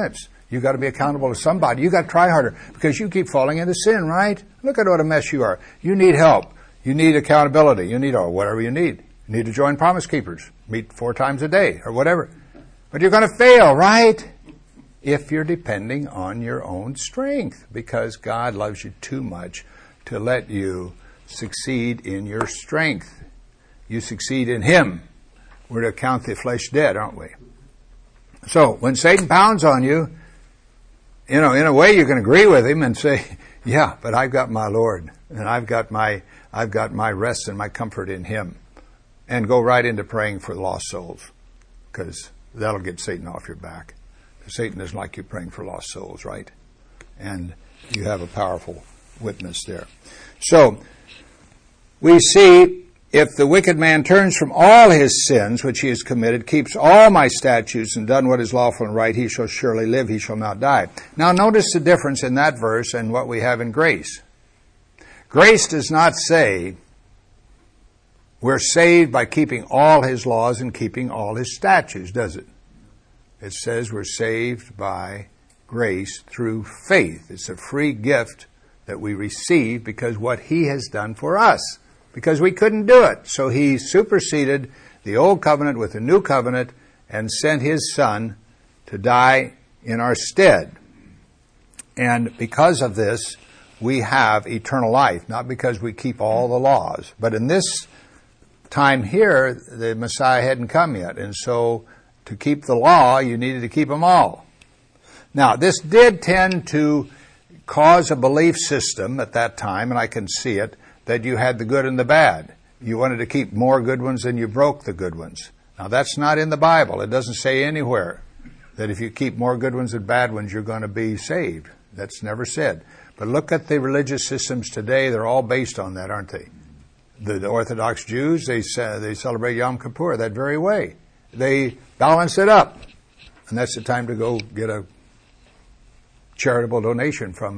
You got to be accountable to somebody. You got to try harder because you keep falling into sin, right? Look at what a mess you are. You need help. You need accountability. You need or whatever you need. You need to join Promise Keepers. Meet four times a day or whatever. But you're going to fail, right? If you're depending on your own strength, because God loves you too much to let you succeed in your strength. You succeed in Him. We're to count the flesh dead, aren't we? So, when Satan pounds on you, you know, in a way you can agree with him and say, yeah, but I've got my Lord, and I've got my, I've got my rest and my comfort in Him. And go right into praying for lost souls, because that'll get Satan off your back. Satan doesn't like you praying for lost souls, right? And you have a powerful witness there. So, we see, if the wicked man turns from all his sins which he has committed, keeps all my statutes, and done what is lawful and right, he shall surely live, he shall not die. Now notice the difference in that verse and what we have in grace. Grace does not say we're saved by keeping all His laws and keeping all His statutes, does it? It says we're saved by grace through faith. It's a free gift that we receive because what He has done for us. Because we couldn't do it. So He superseded the old covenant with the new covenant and sent His Son to die in our stead. And because of this, we have eternal life. Not because we keep all the laws. But in this time here, the Messiah hadn't come yet. And so to keep the law, you needed to keep them all. Now, this did tend to cause a belief system at that time, and I can see it, that you had the good and the bad. You wanted to keep more good ones than you broke the good ones. Now, that's not in the Bible. It doesn't say anywhere that if you keep more good ones than bad ones, you're going to be saved. That's never said. But look at the religious systems today. They're all based on that, aren't they? The, the Orthodox Jews, they say, they celebrate Yom Kippur that very way. They balance it up. And that's the time to go get a charitable donation from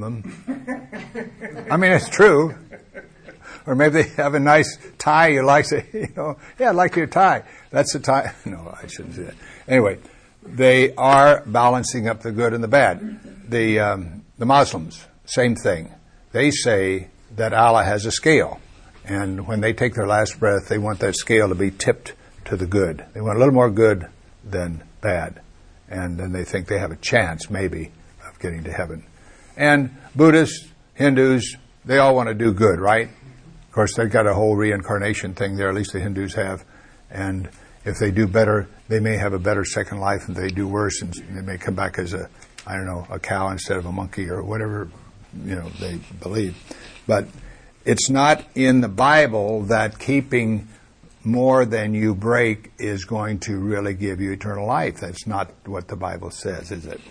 them. I mean, it's true. Or maybe they have a nice tie you like, say, you know, yeah, I like your tie. That's the tie. No, I shouldn't say that. Anyway, they are balancing up the good and the bad. The, um, the Muslims, same thing. They say that Allah has a scale. And when they take their last breath, they want that scale to be tipped to the good. They want a little more good than bad. And then they think they have a chance, maybe, of getting to heaven. And Buddhists, Hindus, they all want to do good, right? Of course, they've got a whole reincarnation thing there, at least the Hindus have. And if they do better, they may have a better second life, and if they do worse, and they may come back as a, I don't know, a cow instead of a monkey or whatever, you know, they believe. But it's not in the Bible that keeping more than you break is going to really give you eternal life. That's not what the Bible says, is it?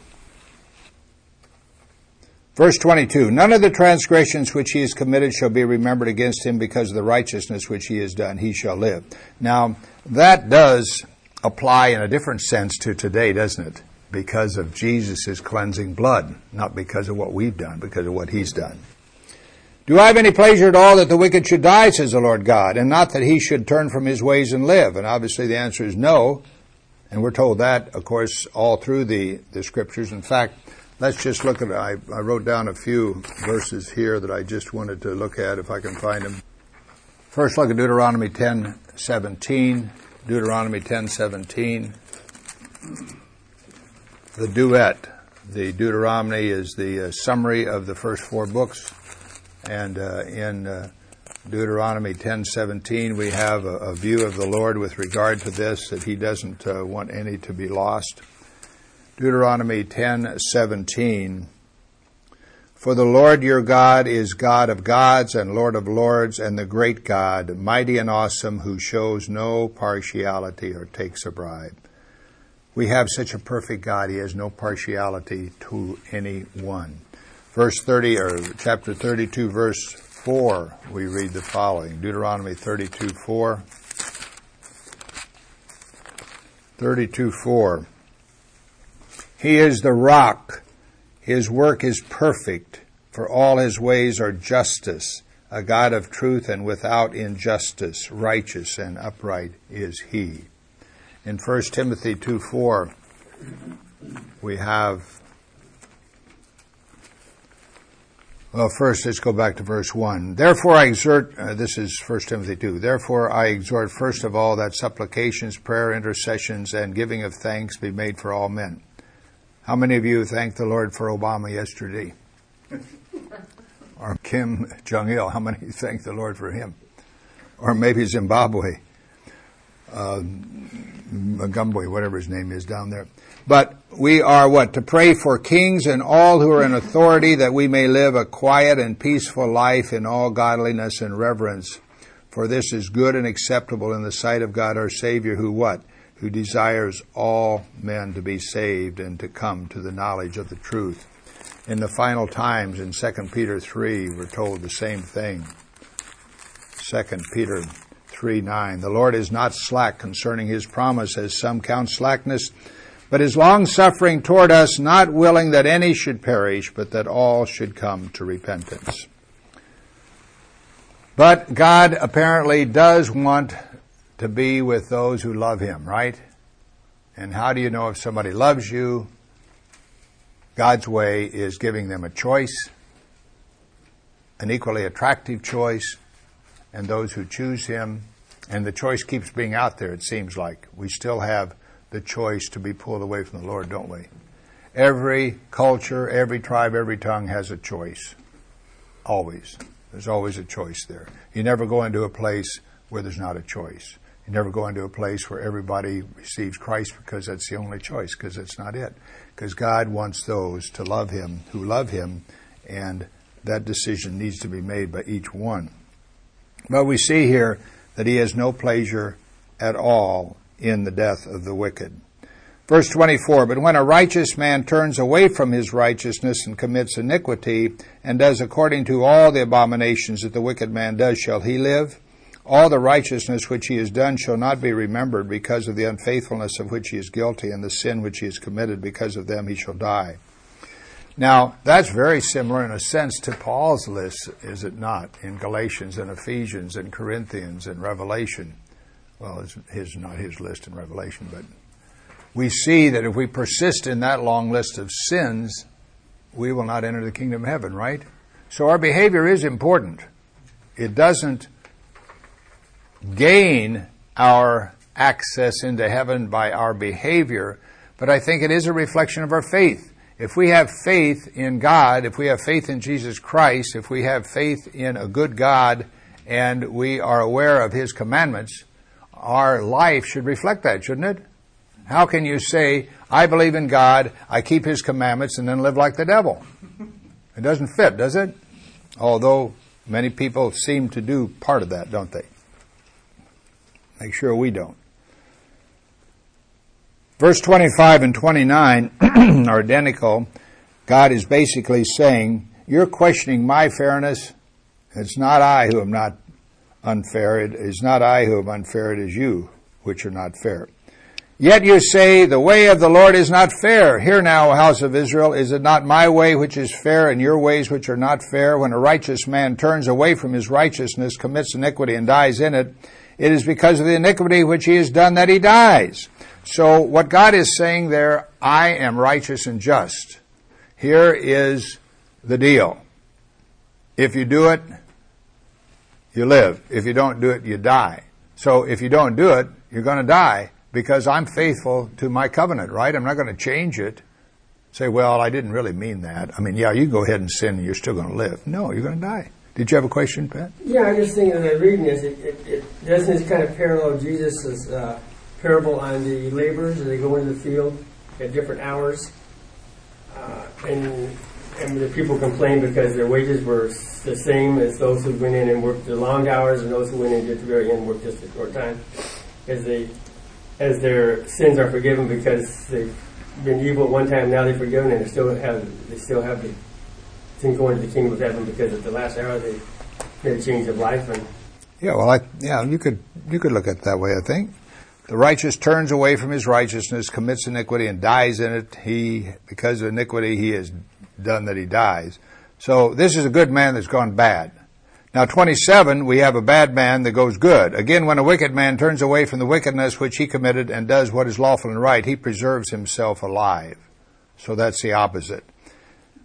Verse twenty-two, none of the transgressions which he has committed shall be remembered against him because of the righteousness which he has done. He shall live. Now, that does apply in a different sense to today, doesn't it? Because of Jesus' cleansing blood, not because of what we've done, because of what He's done. Do I have any pleasure at all that the wicked should die, says the Lord God, and not that he should turn from his ways and live? And obviously the answer is no. And we're told that, of course, all through the, the Scriptures. In fact, let's just look at it. I, I wrote down a few verses here that I just wanted to look at, if I can find them. First, look at Deuteronomy ten seventeen. Deuteronomy ten seventeen. The duet. The Deuteronomy is the uh, summary of the first four books. And uh, in uh, Deuteronomy ten seventeen, we have a, a view of the Lord with regard to this, that He doesn't uh, want any to be lost. Deuteronomy ten seventeen, for the Lord your God is God of gods and Lord of lords, and the great God, mighty and awesome, who shows no partiality or takes a bribe. We have such a perfect God. He has no partiality to anyone. Verse thirty, or chapter thirty-two, verse four, we read the following. Deuteronomy thirty-two four. thirty-two four. He is the rock. His work is perfect, for all His ways are justice. A God of truth and without injustice, righteous and upright is He. In First Timothy two four, we have Well, first, let's go back to verse one. Therefore I exhort, uh, this is First Timothy two, therefore I exhort first of all that supplications, prayer, intercessions, and giving of thanks be made for all men. How many of you thanked the Lord for Obama yesterday? Or Kim Jong-il, how many thanked the Lord for him? Or maybe Zimbabwe, uh, Mugabe, whatever his name is down there. But we are what? To pray for kings and all who are in authority, that we may live a quiet and peaceful life in all godliness and reverence. For this is good and acceptable in the sight of God our Savior, who what? Who desires all men to be saved and to come to the knowledge of the truth. In the final times, in Second Peter three, we're told the same thing. Second Peter three nine. The Lord is not slack concerning his promise, as some count slackness, but is long-suffering toward us, not willing that any should perish, but that all should come to repentance. But God apparently does want to be with those who love him, right? And how do you know if somebody loves you? God's way is giving them a choice, an equally attractive choice, and those who choose him. And the choice keeps being out there, it seems like. We still have the choice to be pulled away from the Lord, don't we? Every culture, every tribe, every tongue has a choice. Always. There's always a choice there. You never go into a place where there's not a choice. You never go into a place where everybody receives Christ because that's the only choice, because it's not it. Because God wants those to love him who love him, and that decision needs to be made by each one. But we see here that he has no pleasure at all in the death of the wicked. Verse twenty-four, but when a righteous man turns away from his righteousness and commits iniquity, and does according to all the abominations that the wicked man does, shall he live? All the righteousness which he has done shall not be remembered because of the unfaithfulness of which he is guilty, and the sin which he has committed, because of them he shall die. Now, that's very similar in a sense to Paul's list, is it not? In Galatians and Ephesians and Corinthians and Revelation. Well, it's his, not his list in Revelation, but we see that if we persist in that long list of sins, we will not enter the kingdom of heaven, right? So our behavior is important. It doesn't gain our access into heaven by our behavior, but I think it is a reflection of our faith. If we have faith in God, if we have faith in Jesus Christ, if we have faith in a good God, and we are aware of his commandments, our life should reflect that, shouldn't it? How can you say, I believe in God, I keep his commandments, and then live like the devil? It doesn't fit, does it? Although many people seem to do part of that, don't they? Make sure we don't. Verse twenty-five and twenty-nine are identical. God is basically saying, you're questioning my fairness. It's not I who am not unfair. It is not I who am unfair. It is you which are not fair. Yet you say, the way of the Lord is not fair. Hear now, O house of Israel, is it not my way which is fair, and your ways which are not fair? When a righteous man turns away from his righteousness, commits iniquity, and dies in it, it is because of the iniquity which he has done that he dies. So what God is saying there, I am righteous and just. Here is the deal. If you do it, you live. If you don't do it, you die. So if you don't do it, you're going to die because I'm faithful to my covenant, right? I'm not going to change it. Say, well, I didn't really mean that. I mean, yeah, you can go ahead and sin and you're still going to live. No, you're going to die. Did you have a question, Pat? Yeah, I just think that reading this, it, it, it doesn't it kind of parallel Jesus' uh, parable on the laborers as they go into the field at different hours. Uh, and and the people complained because their wages were the same as those who went in and worked the long hours, and those who went in at the very end worked just a short time. As they, as their sins are forgiven because they've been evil at one time, now they're forgiven, and they still have they still have the thing going to the kingdom of heaven because at the last hour they made a change of life. And yeah, well, I, yeah, you could you could look at it that way. I think the righteous turns away from his righteousness, commits iniquity, and dies in it. He, because of iniquity, he has done that he dies. So this is a good man that's gone bad. Now, twenty-seven, we have a bad man that goes good. Again, when a wicked man turns away from the wickedness which he committed and does what is lawful and right, he preserves himself alive. So that's the opposite.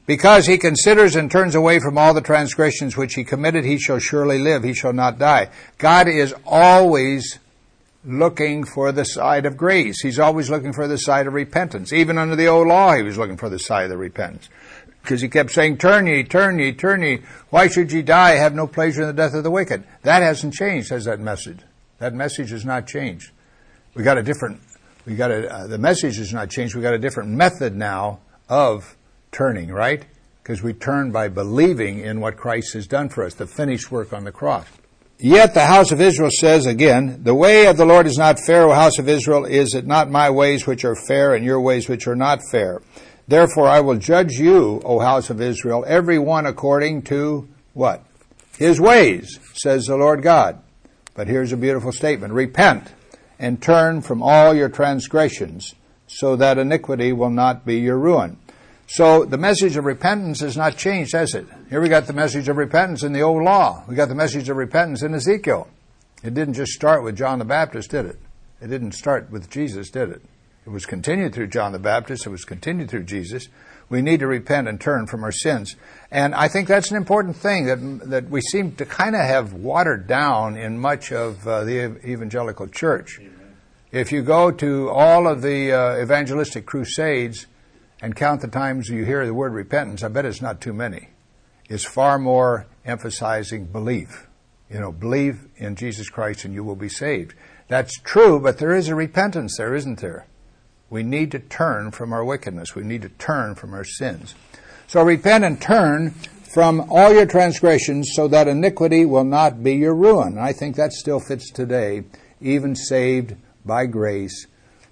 Because he considers and turns away from all the transgressions which he committed, he shall surely live, he shall not die. God is always looking for the side of grace. He's always looking for the side of repentance. Even under the old law, he was looking for the side of the repentance. Because he kept saying, turn ye, turn ye, turn ye. Why should ye die? Have no pleasure in the death of the wicked. That hasn't changed, has that message. That message has not changed. We got a different, we got a, uh, the message has not changed. We got a different method now of turning, right? Because we turn by believing in what Christ has done for us, the finished work on the cross. Yet the house of Israel says again, the way of the Lord is not fair, O house of Israel. Is it not my ways which are fair, and your ways which are not fair? Therefore I will judge you, O house of Israel, every one according to what? His ways, says the Lord God. But here's a beautiful statement. Repent and turn from all your transgressions, so that iniquity will not be your ruin. So the message of repentance has not changed, has it? Here we got the message of repentance in the old law. We got the message of repentance in Ezekiel. It didn't just start with John the Baptist, did it? It didn't start with Jesus, did it? It was continued through John the Baptist. It was continued through Jesus. We need to repent and turn from our sins. And I think that's an important thing that that we seem to kind of have watered down in much of uh, the evangelical church. Amen. If you go to all of the uh, evangelistic crusades and count the times you hear the word repentance, I bet it's not too many. It's far more emphasizing belief. You know, believe in Jesus Christ and you will be saved. That's true, but there is a repentance there, isn't there? We need to turn from our wickedness. We need to turn from our sins. So repent and turn from all your transgressions so that iniquity will not be your ruin. And I think that still fits today. Even saved by grace,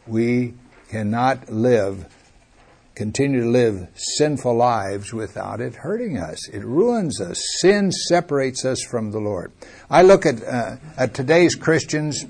we cannot live, continue to live sinful lives without it hurting us. It ruins us. Sin separates us from the Lord. I look at, uh, at today's Christians,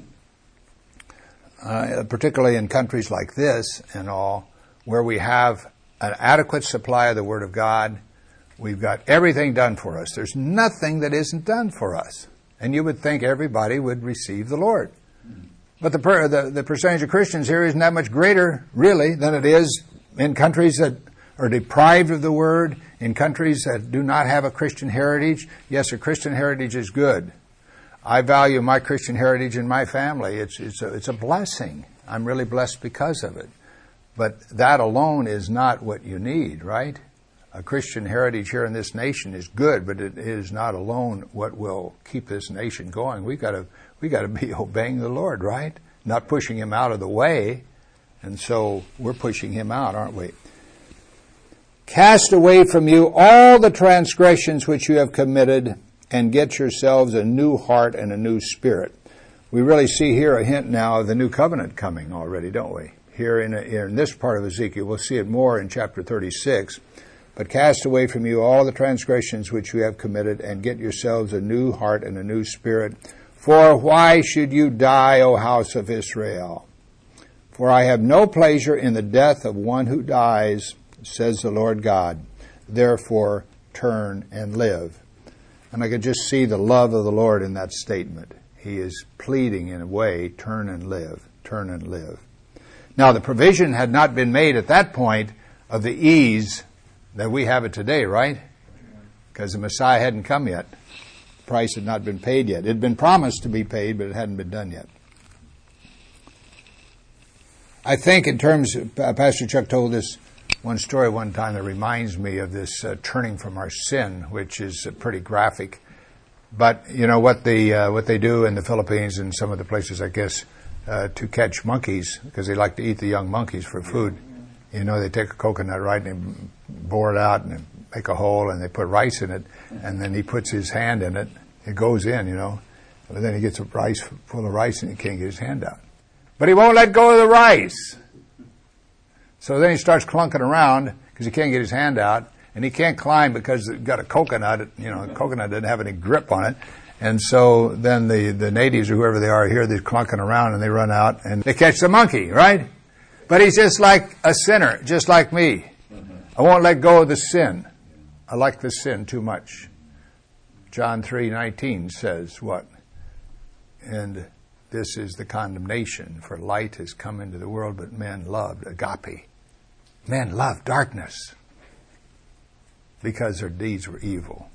Uh, particularly in countries like this and all, where we have an adequate supply of the Word of God. We've got everything done for us. There's nothing that isn't done for us. And you would think everybody would receive the Lord. But the, per, the, the percentage of Christians here isn't that much greater, really, than it is in countries that are deprived of the Word, in countries that do not have a Christian heritage. Yes, a Christian heritage is good. I value my Christian heritage in my family. It's it's a, it's a blessing. I'm really blessed because of it. But that alone is not what you need, right? A Christian heritage here in this nation is good, but it is not alone what will keep this nation going. We got to we got to be obeying the Lord, right? Not pushing Him out of the way. And so we're pushing Him out, aren't we? Cast away from you all the transgressions which you have committed, and get yourselves a new heart and a new spirit. We really see here a hint now of the new covenant coming already, don't we? Here in, a, in this part of Ezekiel, we'll see it more in chapter thirty-six. But cast away from you all the transgressions which you have committed, and get yourselves a new heart and a new spirit. For why should you die, O house of Israel? For I have no pleasure in the death of one who dies, says the Lord God. Therefore, turn and live. And I could just see the love of the Lord in that statement. He is pleading in a way, turn and live, turn and live. Now, the provision had not been made at that point of the ease that we have it today, right? Because the Messiah hadn't come yet. The price had not been paid yet. It had been promised to be paid, but it hadn't been done yet. I think in terms of, uh, Pastor Chuck told this one story one time that reminds me of this uh, turning from our sin, which is uh, pretty graphic. But you know what they uh, what they do in the Philippines and some of the places, I guess, uh, to catch monkeys, because they like to eat the young monkeys for food. You know, they take a coconut, right, and they bore it out and they make a hole and they put rice in it, and then he puts his hand in it. It goes in, you know, but then he gets a rice full of rice and he can't get his hand out. But he won't let go of the rice. So then he starts clunking around because he can't get his hand out, and he can't climb because he's got a coconut. You know, the coconut doesn't have any grip on it. And so then the, the natives or whoever they are hear they're clunking around, and they run out and they catch the monkey, right? But he's just like a sinner, just like me. I won't let go of the sin. I like the sin too much. John three nineteen says what? And this is the condemnation, for light has come into the world, but men loved agape. Men love darkness. because their deeds were evil.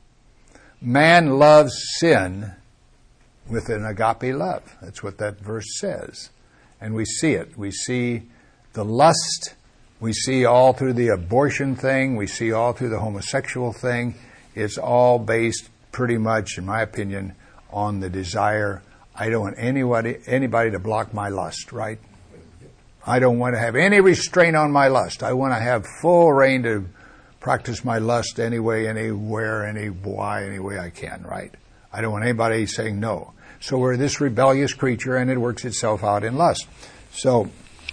Man loves sin with an agape love. That's what that verse says. And we see it. We see the lust. We see all through the abortion thing. We see all through the homosexual thing. It's all based pretty much, in my opinion, on the desire. I don't want anybody, anybody to block my lust, right? I don't want to have any restraint on my lust. I want to have full reign to practice my lust anyway, anywhere, any why, any way I can, right? I don't want anybody saying no. So we're this rebellious creature, and it works itself out in lust. So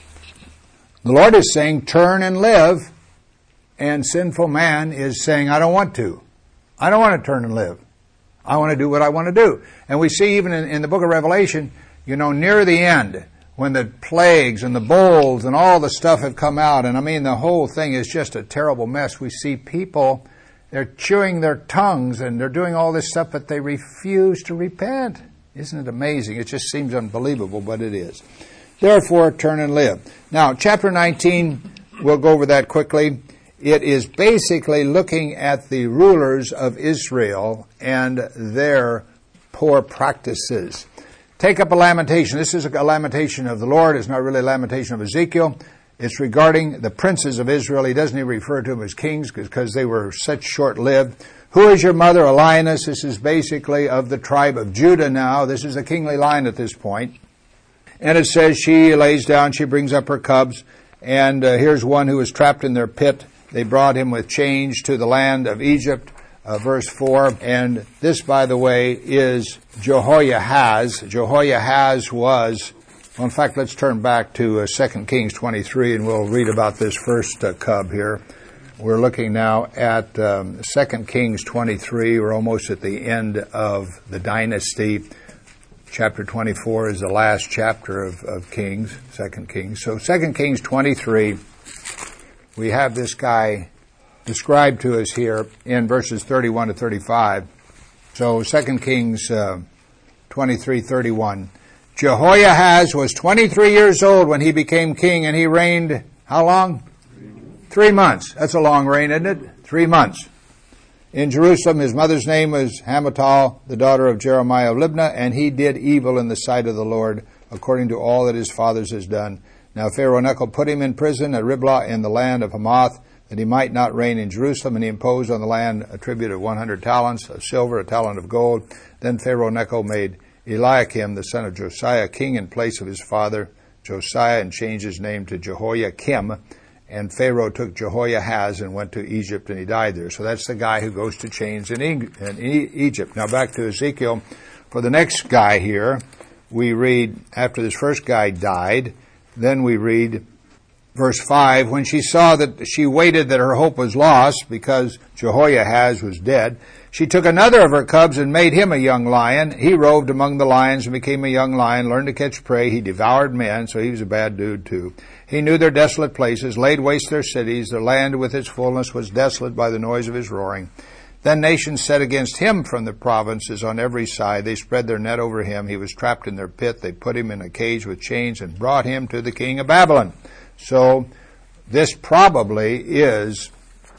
the Lord is saying, turn and live, and sinful man is saying, I don't want to. I don't want to turn and live. I want to do what I want to do. And we see even in, in the book of Revelation, you know, near the end, when the plagues and the bowls and all the stuff have come out, and I mean the whole thing is just a terrible mess. We see people, they're chewing their tongues and they're doing all this stuff, but they refuse to repent. Isn't it amazing? It just seems unbelievable, but it is. Therefore, turn and live. Now, chapter nineteen, we'll go over that quickly. It is basically looking at the rulers of Israel and their poor practices. Take up a lamentation. This is a lamentation of the Lord. It's not really a lamentation of Ezekiel. It's regarding the princes of Israel. He doesn't even refer to them as kings because they were such short-lived. Who is your mother? A lioness. This is basically of the tribe of Judah now. This is a kingly line at this point. And it says she lays down, she brings up her cubs. And uh, here's one who was trapped in their pit. They brought him with chains to the land of Egypt. Uh, verse four, and this, by the way, is Jehoiahaz. Jehoiahaz was, well, in fact, let's turn back to uh, Second Kings twenty-three, and we'll read about this first uh, cub here. We're looking now at um, Second Kings twenty-three. We're almost at the end of the dynasty. Chapter twenty-four is the last chapter of, of Kings, Second Kings. So Second Kings twenty-three, we have this guy described to us here in verses thirty-one to thirty-five. So Second Kings uh, twenty-three thirty-one. Jehoiahaz was twenty-three years old when he became king, and he reigned how long? Three months. That's a long reign, isn't it? Three months. In Jerusalem, his mother's name was Hamutal, the daughter of Jeremiah of Libnah, and he did evil in the sight of the Lord, according to all that his fathers has done. Now Pharaoh Necho put him in prison at Riblah in the land of Hamath, that he might not reign in Jerusalem, and he imposed on the land a tribute of one hundred talents of silver, a talent of gold. Then Pharaoh Necho made Eliakim, the son of Josiah, king in place of his father Josiah, and changed his name to Jehoiakim. And Pharaoh took Jehoiahaz and went to Egypt, and he died there. So that's the guy who goes to chains in, e- in e- Egypt. Now back to Ezekiel. For the next guy here, we read, after this first guy died, then we read verse five, when she saw that she waited that her hope was lost because Jehoiahaz was dead, she took another of her cubs and made him a young lion. He roved among the lions and became a young lion, learned to catch prey. He devoured men, so he was a bad dude too. He knew their desolate places, laid waste their cities. Their land with its fullness was desolate by the noise of his roaring. Then nations set against him from the provinces on every side. They spread their net over him. He was trapped in their pit. They put him in a cage with chains and brought him to the king of Babylon. So this probably is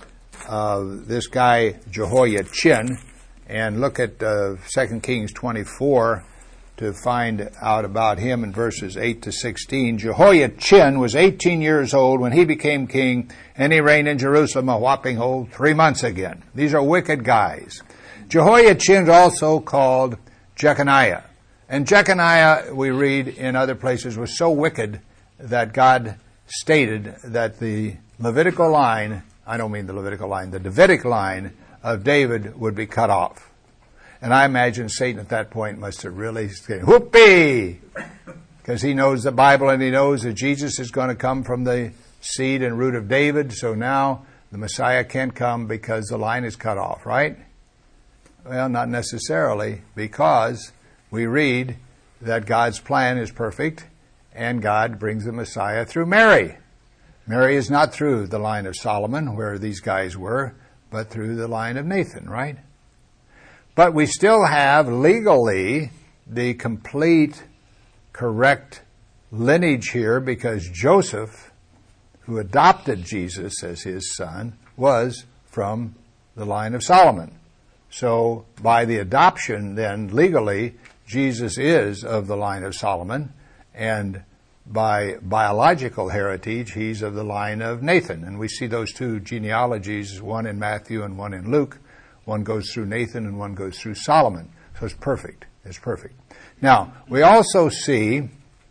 uh, this guy Jehoiachin. And look at uh, Second Kings twenty-four to find out about him in verses eight to sixteen. Jehoiachin was eighteen years old when he became king, and he reigned in Jerusalem a whopping whole three months again. These are wicked guys. Jehoiachin is also called Jeconiah. And Jeconiah, we read in other places, was so wicked that God stated that the Levitical line, I don't mean the Levitical line, the Davidic line of David would be cut off. And I imagine Satan at that point must have really said, whoopee! Because he knows the Bible and he knows that Jesus is going to come from the seed and root of David. So now the Messiah can't come because the line is cut off, right? Well, not necessarily, because we read that God's plan is perfect and God brings the Messiah through Mary. Mary is not through the line of Solomon, where these guys were, but through the line of Nathan, right? But we still have legally the complete, correct lineage here, because Joseph, who adopted Jesus as his son, was from the line of Solomon. So by the adoption, then, legally, Jesus is of the line of Solomon, and by biological heritage, he's of the line of Nathan. And we see those two genealogies, one in Matthew and one in Luke. One goes through Nathan and one goes through Solomon. So it's perfect. It's perfect. Now, we also see,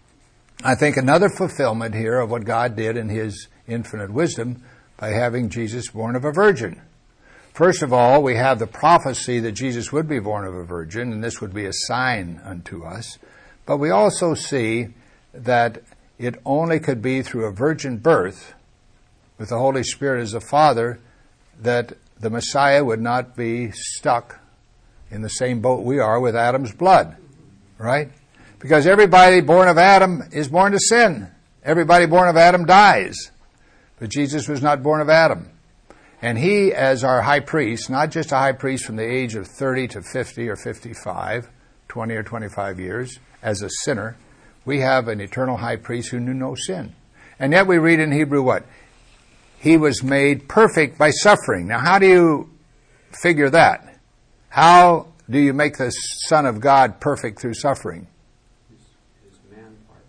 I think, another fulfillment here of what God did in his infinite wisdom by having Jesus born of a virgin. First of all, we have the prophecy that Jesus would be born of a virgin, and this would be a sign unto us. But we also see that it only could be through a virgin birth, with the Holy Spirit as a father, that the Messiah would not be stuck in the same boat we are with Adam's blood, right? Because everybody born of Adam is born to sin. Everybody born of Adam dies. But Jesus was not born of Adam. And he, as our high priest, not just a high priest from the age of thirty to fifty or fifty-five, twenty or twenty-five years, as a sinner, we have an eternal high priest who knew no sin. And yet we read in Hebrew what? He was made perfect by suffering. Now, how do you figure that? How do you make the Son of God perfect through suffering? His, his man part.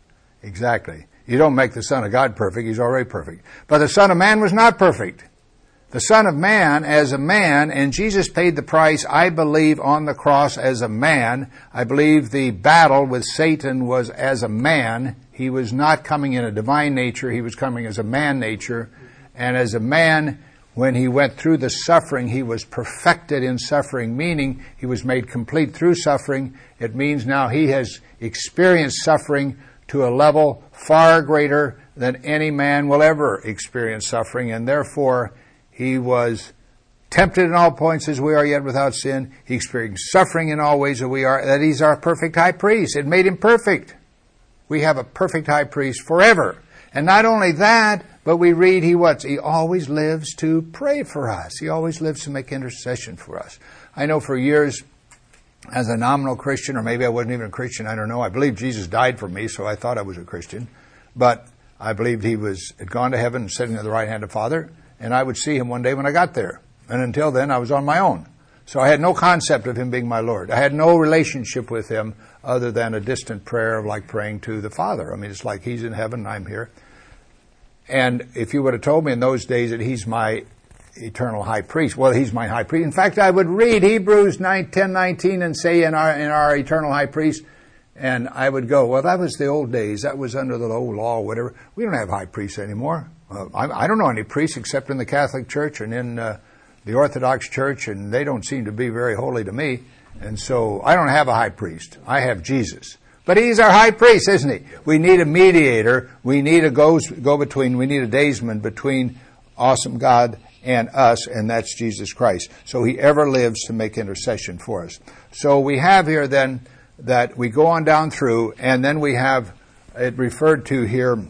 Exactly. You don't make the Son of God perfect. He's already perfect. But the Son of Man was not perfect. The Son of Man as a man, and Jesus paid the price, I believe, on the cross as a man. I believe the battle with Satan was as a man. He was not coming in a divine nature. He was coming as a man nature. And as a man, when he went through the suffering, he was perfected in suffering, meaning he was made complete through suffering. It means now he has experienced suffering to a level far greater than any man will ever experience suffering, and therefore he was tempted in all points as we are, yet without sin. He experienced suffering in all ways that we are, that he's our perfect high priest. It made him perfect. We have a perfect high priest forever. And not only that, but we read he what? He always lives to pray for us. He always lives to make intercession for us. I know for years, as a nominal Christian, or maybe I wasn't even a Christian, I don't know. I believe Jesus died for me, so I thought I was a Christian. But I believed he was had gone to heaven and sitting at the right hand of Father, and I would see him one day when I got there. And until then, I was on my own. So I had no concept of him being my Lord. I had no relationship with him other than a distant prayer of like praying to the Father. I mean, it's like he's in heaven and I'm here. And if you would have told me in those days that he's my eternal high priest, well, he's my high priest. In fact, I would read Hebrews nine, ten, nineteen and say in our, in our eternal high priest, and I would go, well, that was the old days. That was under the old law, whatever. We don't have high priests anymore. Uh, I, I don't know any priests except in the Catholic Church and in uh, the Orthodox Church, and they don't seem to be very holy to me. And so I don't have a high priest. I have Jesus. But he's our high priest, isn't he? We need a mediator. We need a go, go-between. We need a daysman between awesome God and us, and that's Jesus Christ. So he ever lives to make intercession for us. So we have here then that we go on down through, and then we have it referred to here.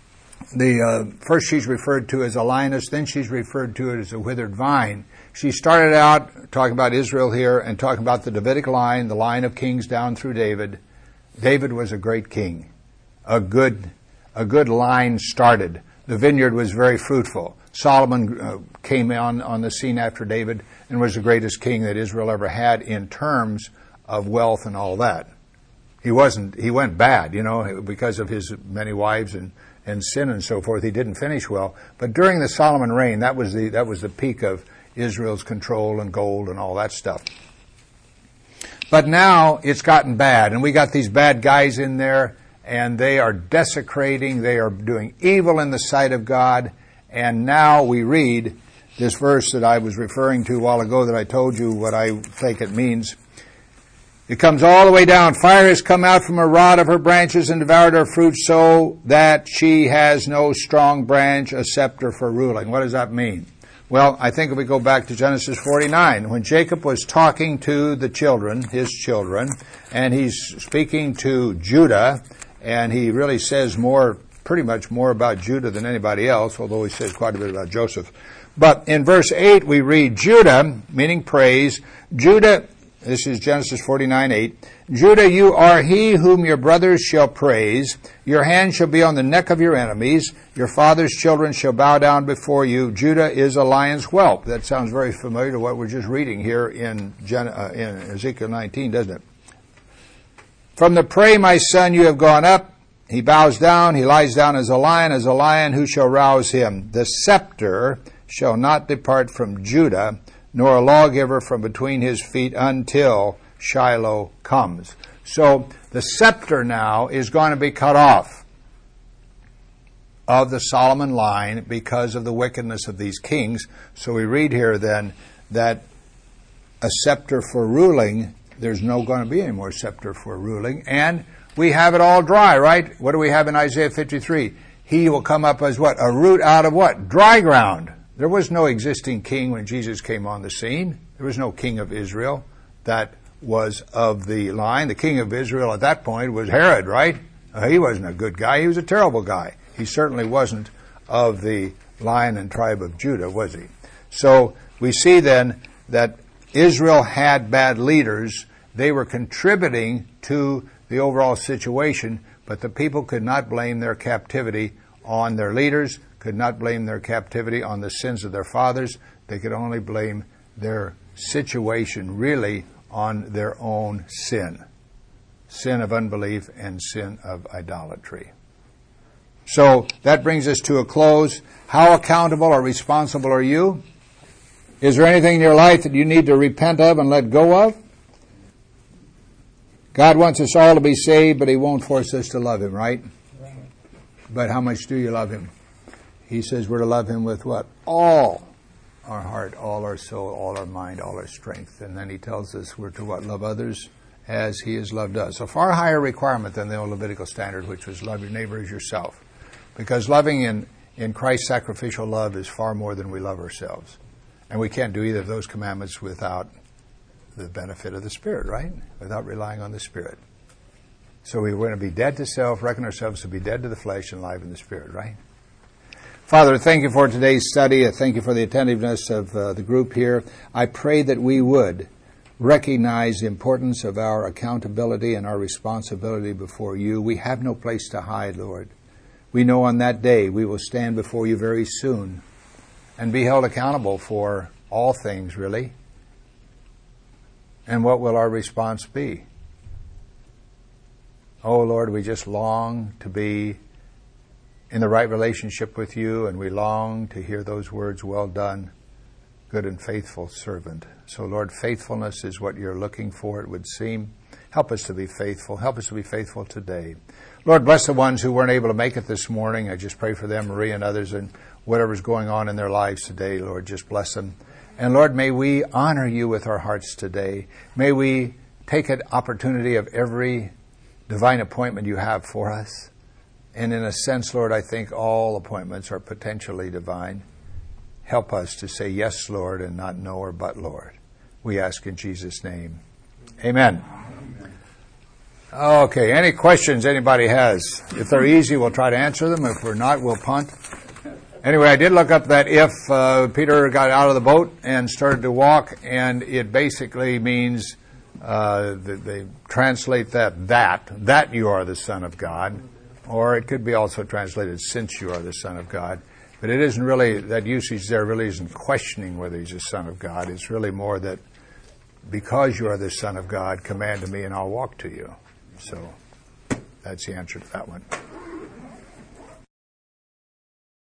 The uh, first she's referred to as a lioness, then she's referred to it as a withered vine. She started out talking about Israel here and talking about the Davidic line, the line of kings down through David. David was a great king. A good, a good line started. The vineyard was very fruitful. Solomon uh, came on, on the scene after David and was the greatest king that Israel ever had in terms of wealth and all that. He wasn't, he went bad, you know, because of his many wives and, and sin and so forth. He didn't finish well. But during the Solomon reign, that was the, that was the peak of Israel's control and gold and all that stuff. But now it's gotten bad, and we got these bad guys in there, and they are desecrating, they are doing evil in the sight of God, and now we read this verse that I was referring to a while ago that I told you what I think it means. It comes all the way down. Fire has come out from a rod of her branches and devoured her fruit, so that she has no strong branch, a scepter for ruling. What does that mean? Well, I think if we go back to Genesis forty-nine, when Jacob was talking to the children, his children, and he's speaking to Judah, and he really says more, pretty much more about Judah than anybody else, although he says quite a bit about Joseph. But in verse eight we read, Judah, meaning praise, Judah This is Genesis forty-nine eight. Judah, you are he whom your brothers shall praise. Your hand shall be on the neck of your enemies. Your father's children shall bow down before you. Judah is a lion's whelp. That sounds very familiar to what we're just reading here in, Gen- uh, in Ezekiel nineteen, doesn't it? From the prey, my son, you have gone up. He bows down. He lies down as a lion. As a lion, who shall rouse him? The scepter shall not depart from Judah, nor a lawgiver from between his feet until Shiloh comes. So the scepter now is going to be cut off of the Solomon line because of the wickedness of these kings. So we read here then that a scepter for ruling, there's no going to be any more scepter for ruling. And we have it all dry, right? What do we have in Isaiah fifty-three? He will come up as what? A root out of what? Dry ground. There was no existing king when Jesus came on the scene. There was no king of Israel that was of the line. The king of Israel at that point was Herod, right? Uh, he wasn't a good guy. He was a terrible guy. He certainly wasn't of the line and tribe of Judah, was he? So we see then that Israel had bad leaders. They were contributing to the overall situation, but the people could not blame their captivity on their leaders, could not blame their captivity on the sins of their fathers. They could only blame their situation really on their own sin. Sin of unbelief and sin of idolatry. So that brings us to a close. How accountable or responsible are you? Is there anything in your life that you need to repent of and let go of? God wants us all to be saved, but He won't force us to love Him, right? But how much do you love Him? He says we're to love Him with what? All our heart, all our soul, all our mind, all our strength. And then He tells us we're to what? Love others as He has loved us. A far higher requirement than the old Levitical standard, which was love your neighbor as yourself. Because loving in, in Christ's sacrificial love is far more than we love ourselves. And we can't do either of those commandments without the benefit of the Spirit, right? Without relying on the Spirit. So we're going to be dead to self, reckon ourselves to be dead to the flesh and alive in the Spirit, right? Father, thank you for today's study. I thank you for the attentiveness of uh, the group here. I pray that we would recognize the importance of our accountability and our responsibility before you. We have no place to hide, Lord. We know on that day we will stand before you very soon and be held accountable for all things, really. And what will our response be? Oh, Lord, we just long to be in the right relationship with you, and we long to hear those words, well done, good and faithful servant. So, Lord, faithfulness is what you're looking for, it would seem. Help us to be faithful. Help us to be faithful today. Lord, bless the ones who weren't able to make it this morning. I just pray for them, Marie and others, and whatever's going on in their lives today, Lord, just bless them. And Lord, may we honor you with our hearts today. May we take an opportunity of every divine appointment you have for us. And in a sense, Lord, I think all appointments are potentially divine. Help us to say yes, Lord, and not no or but, Lord. We ask in Jesus' name. Amen. Okay, any questions anybody has? If they're easy, we'll try to answer them. If we're not, we'll punt. Anyway, I did look up that if uh, Peter got out of the boat and started to walk, and it basically means, uh, that they translate that, that, that you are the Son of God. Or it could be also translated, since you are the Son of God. But it isn't really, that usage there really isn't questioning whether he's the Son of God. It's really more that because you are the Son of God, command to me and I'll walk to you. So that's the answer to that one.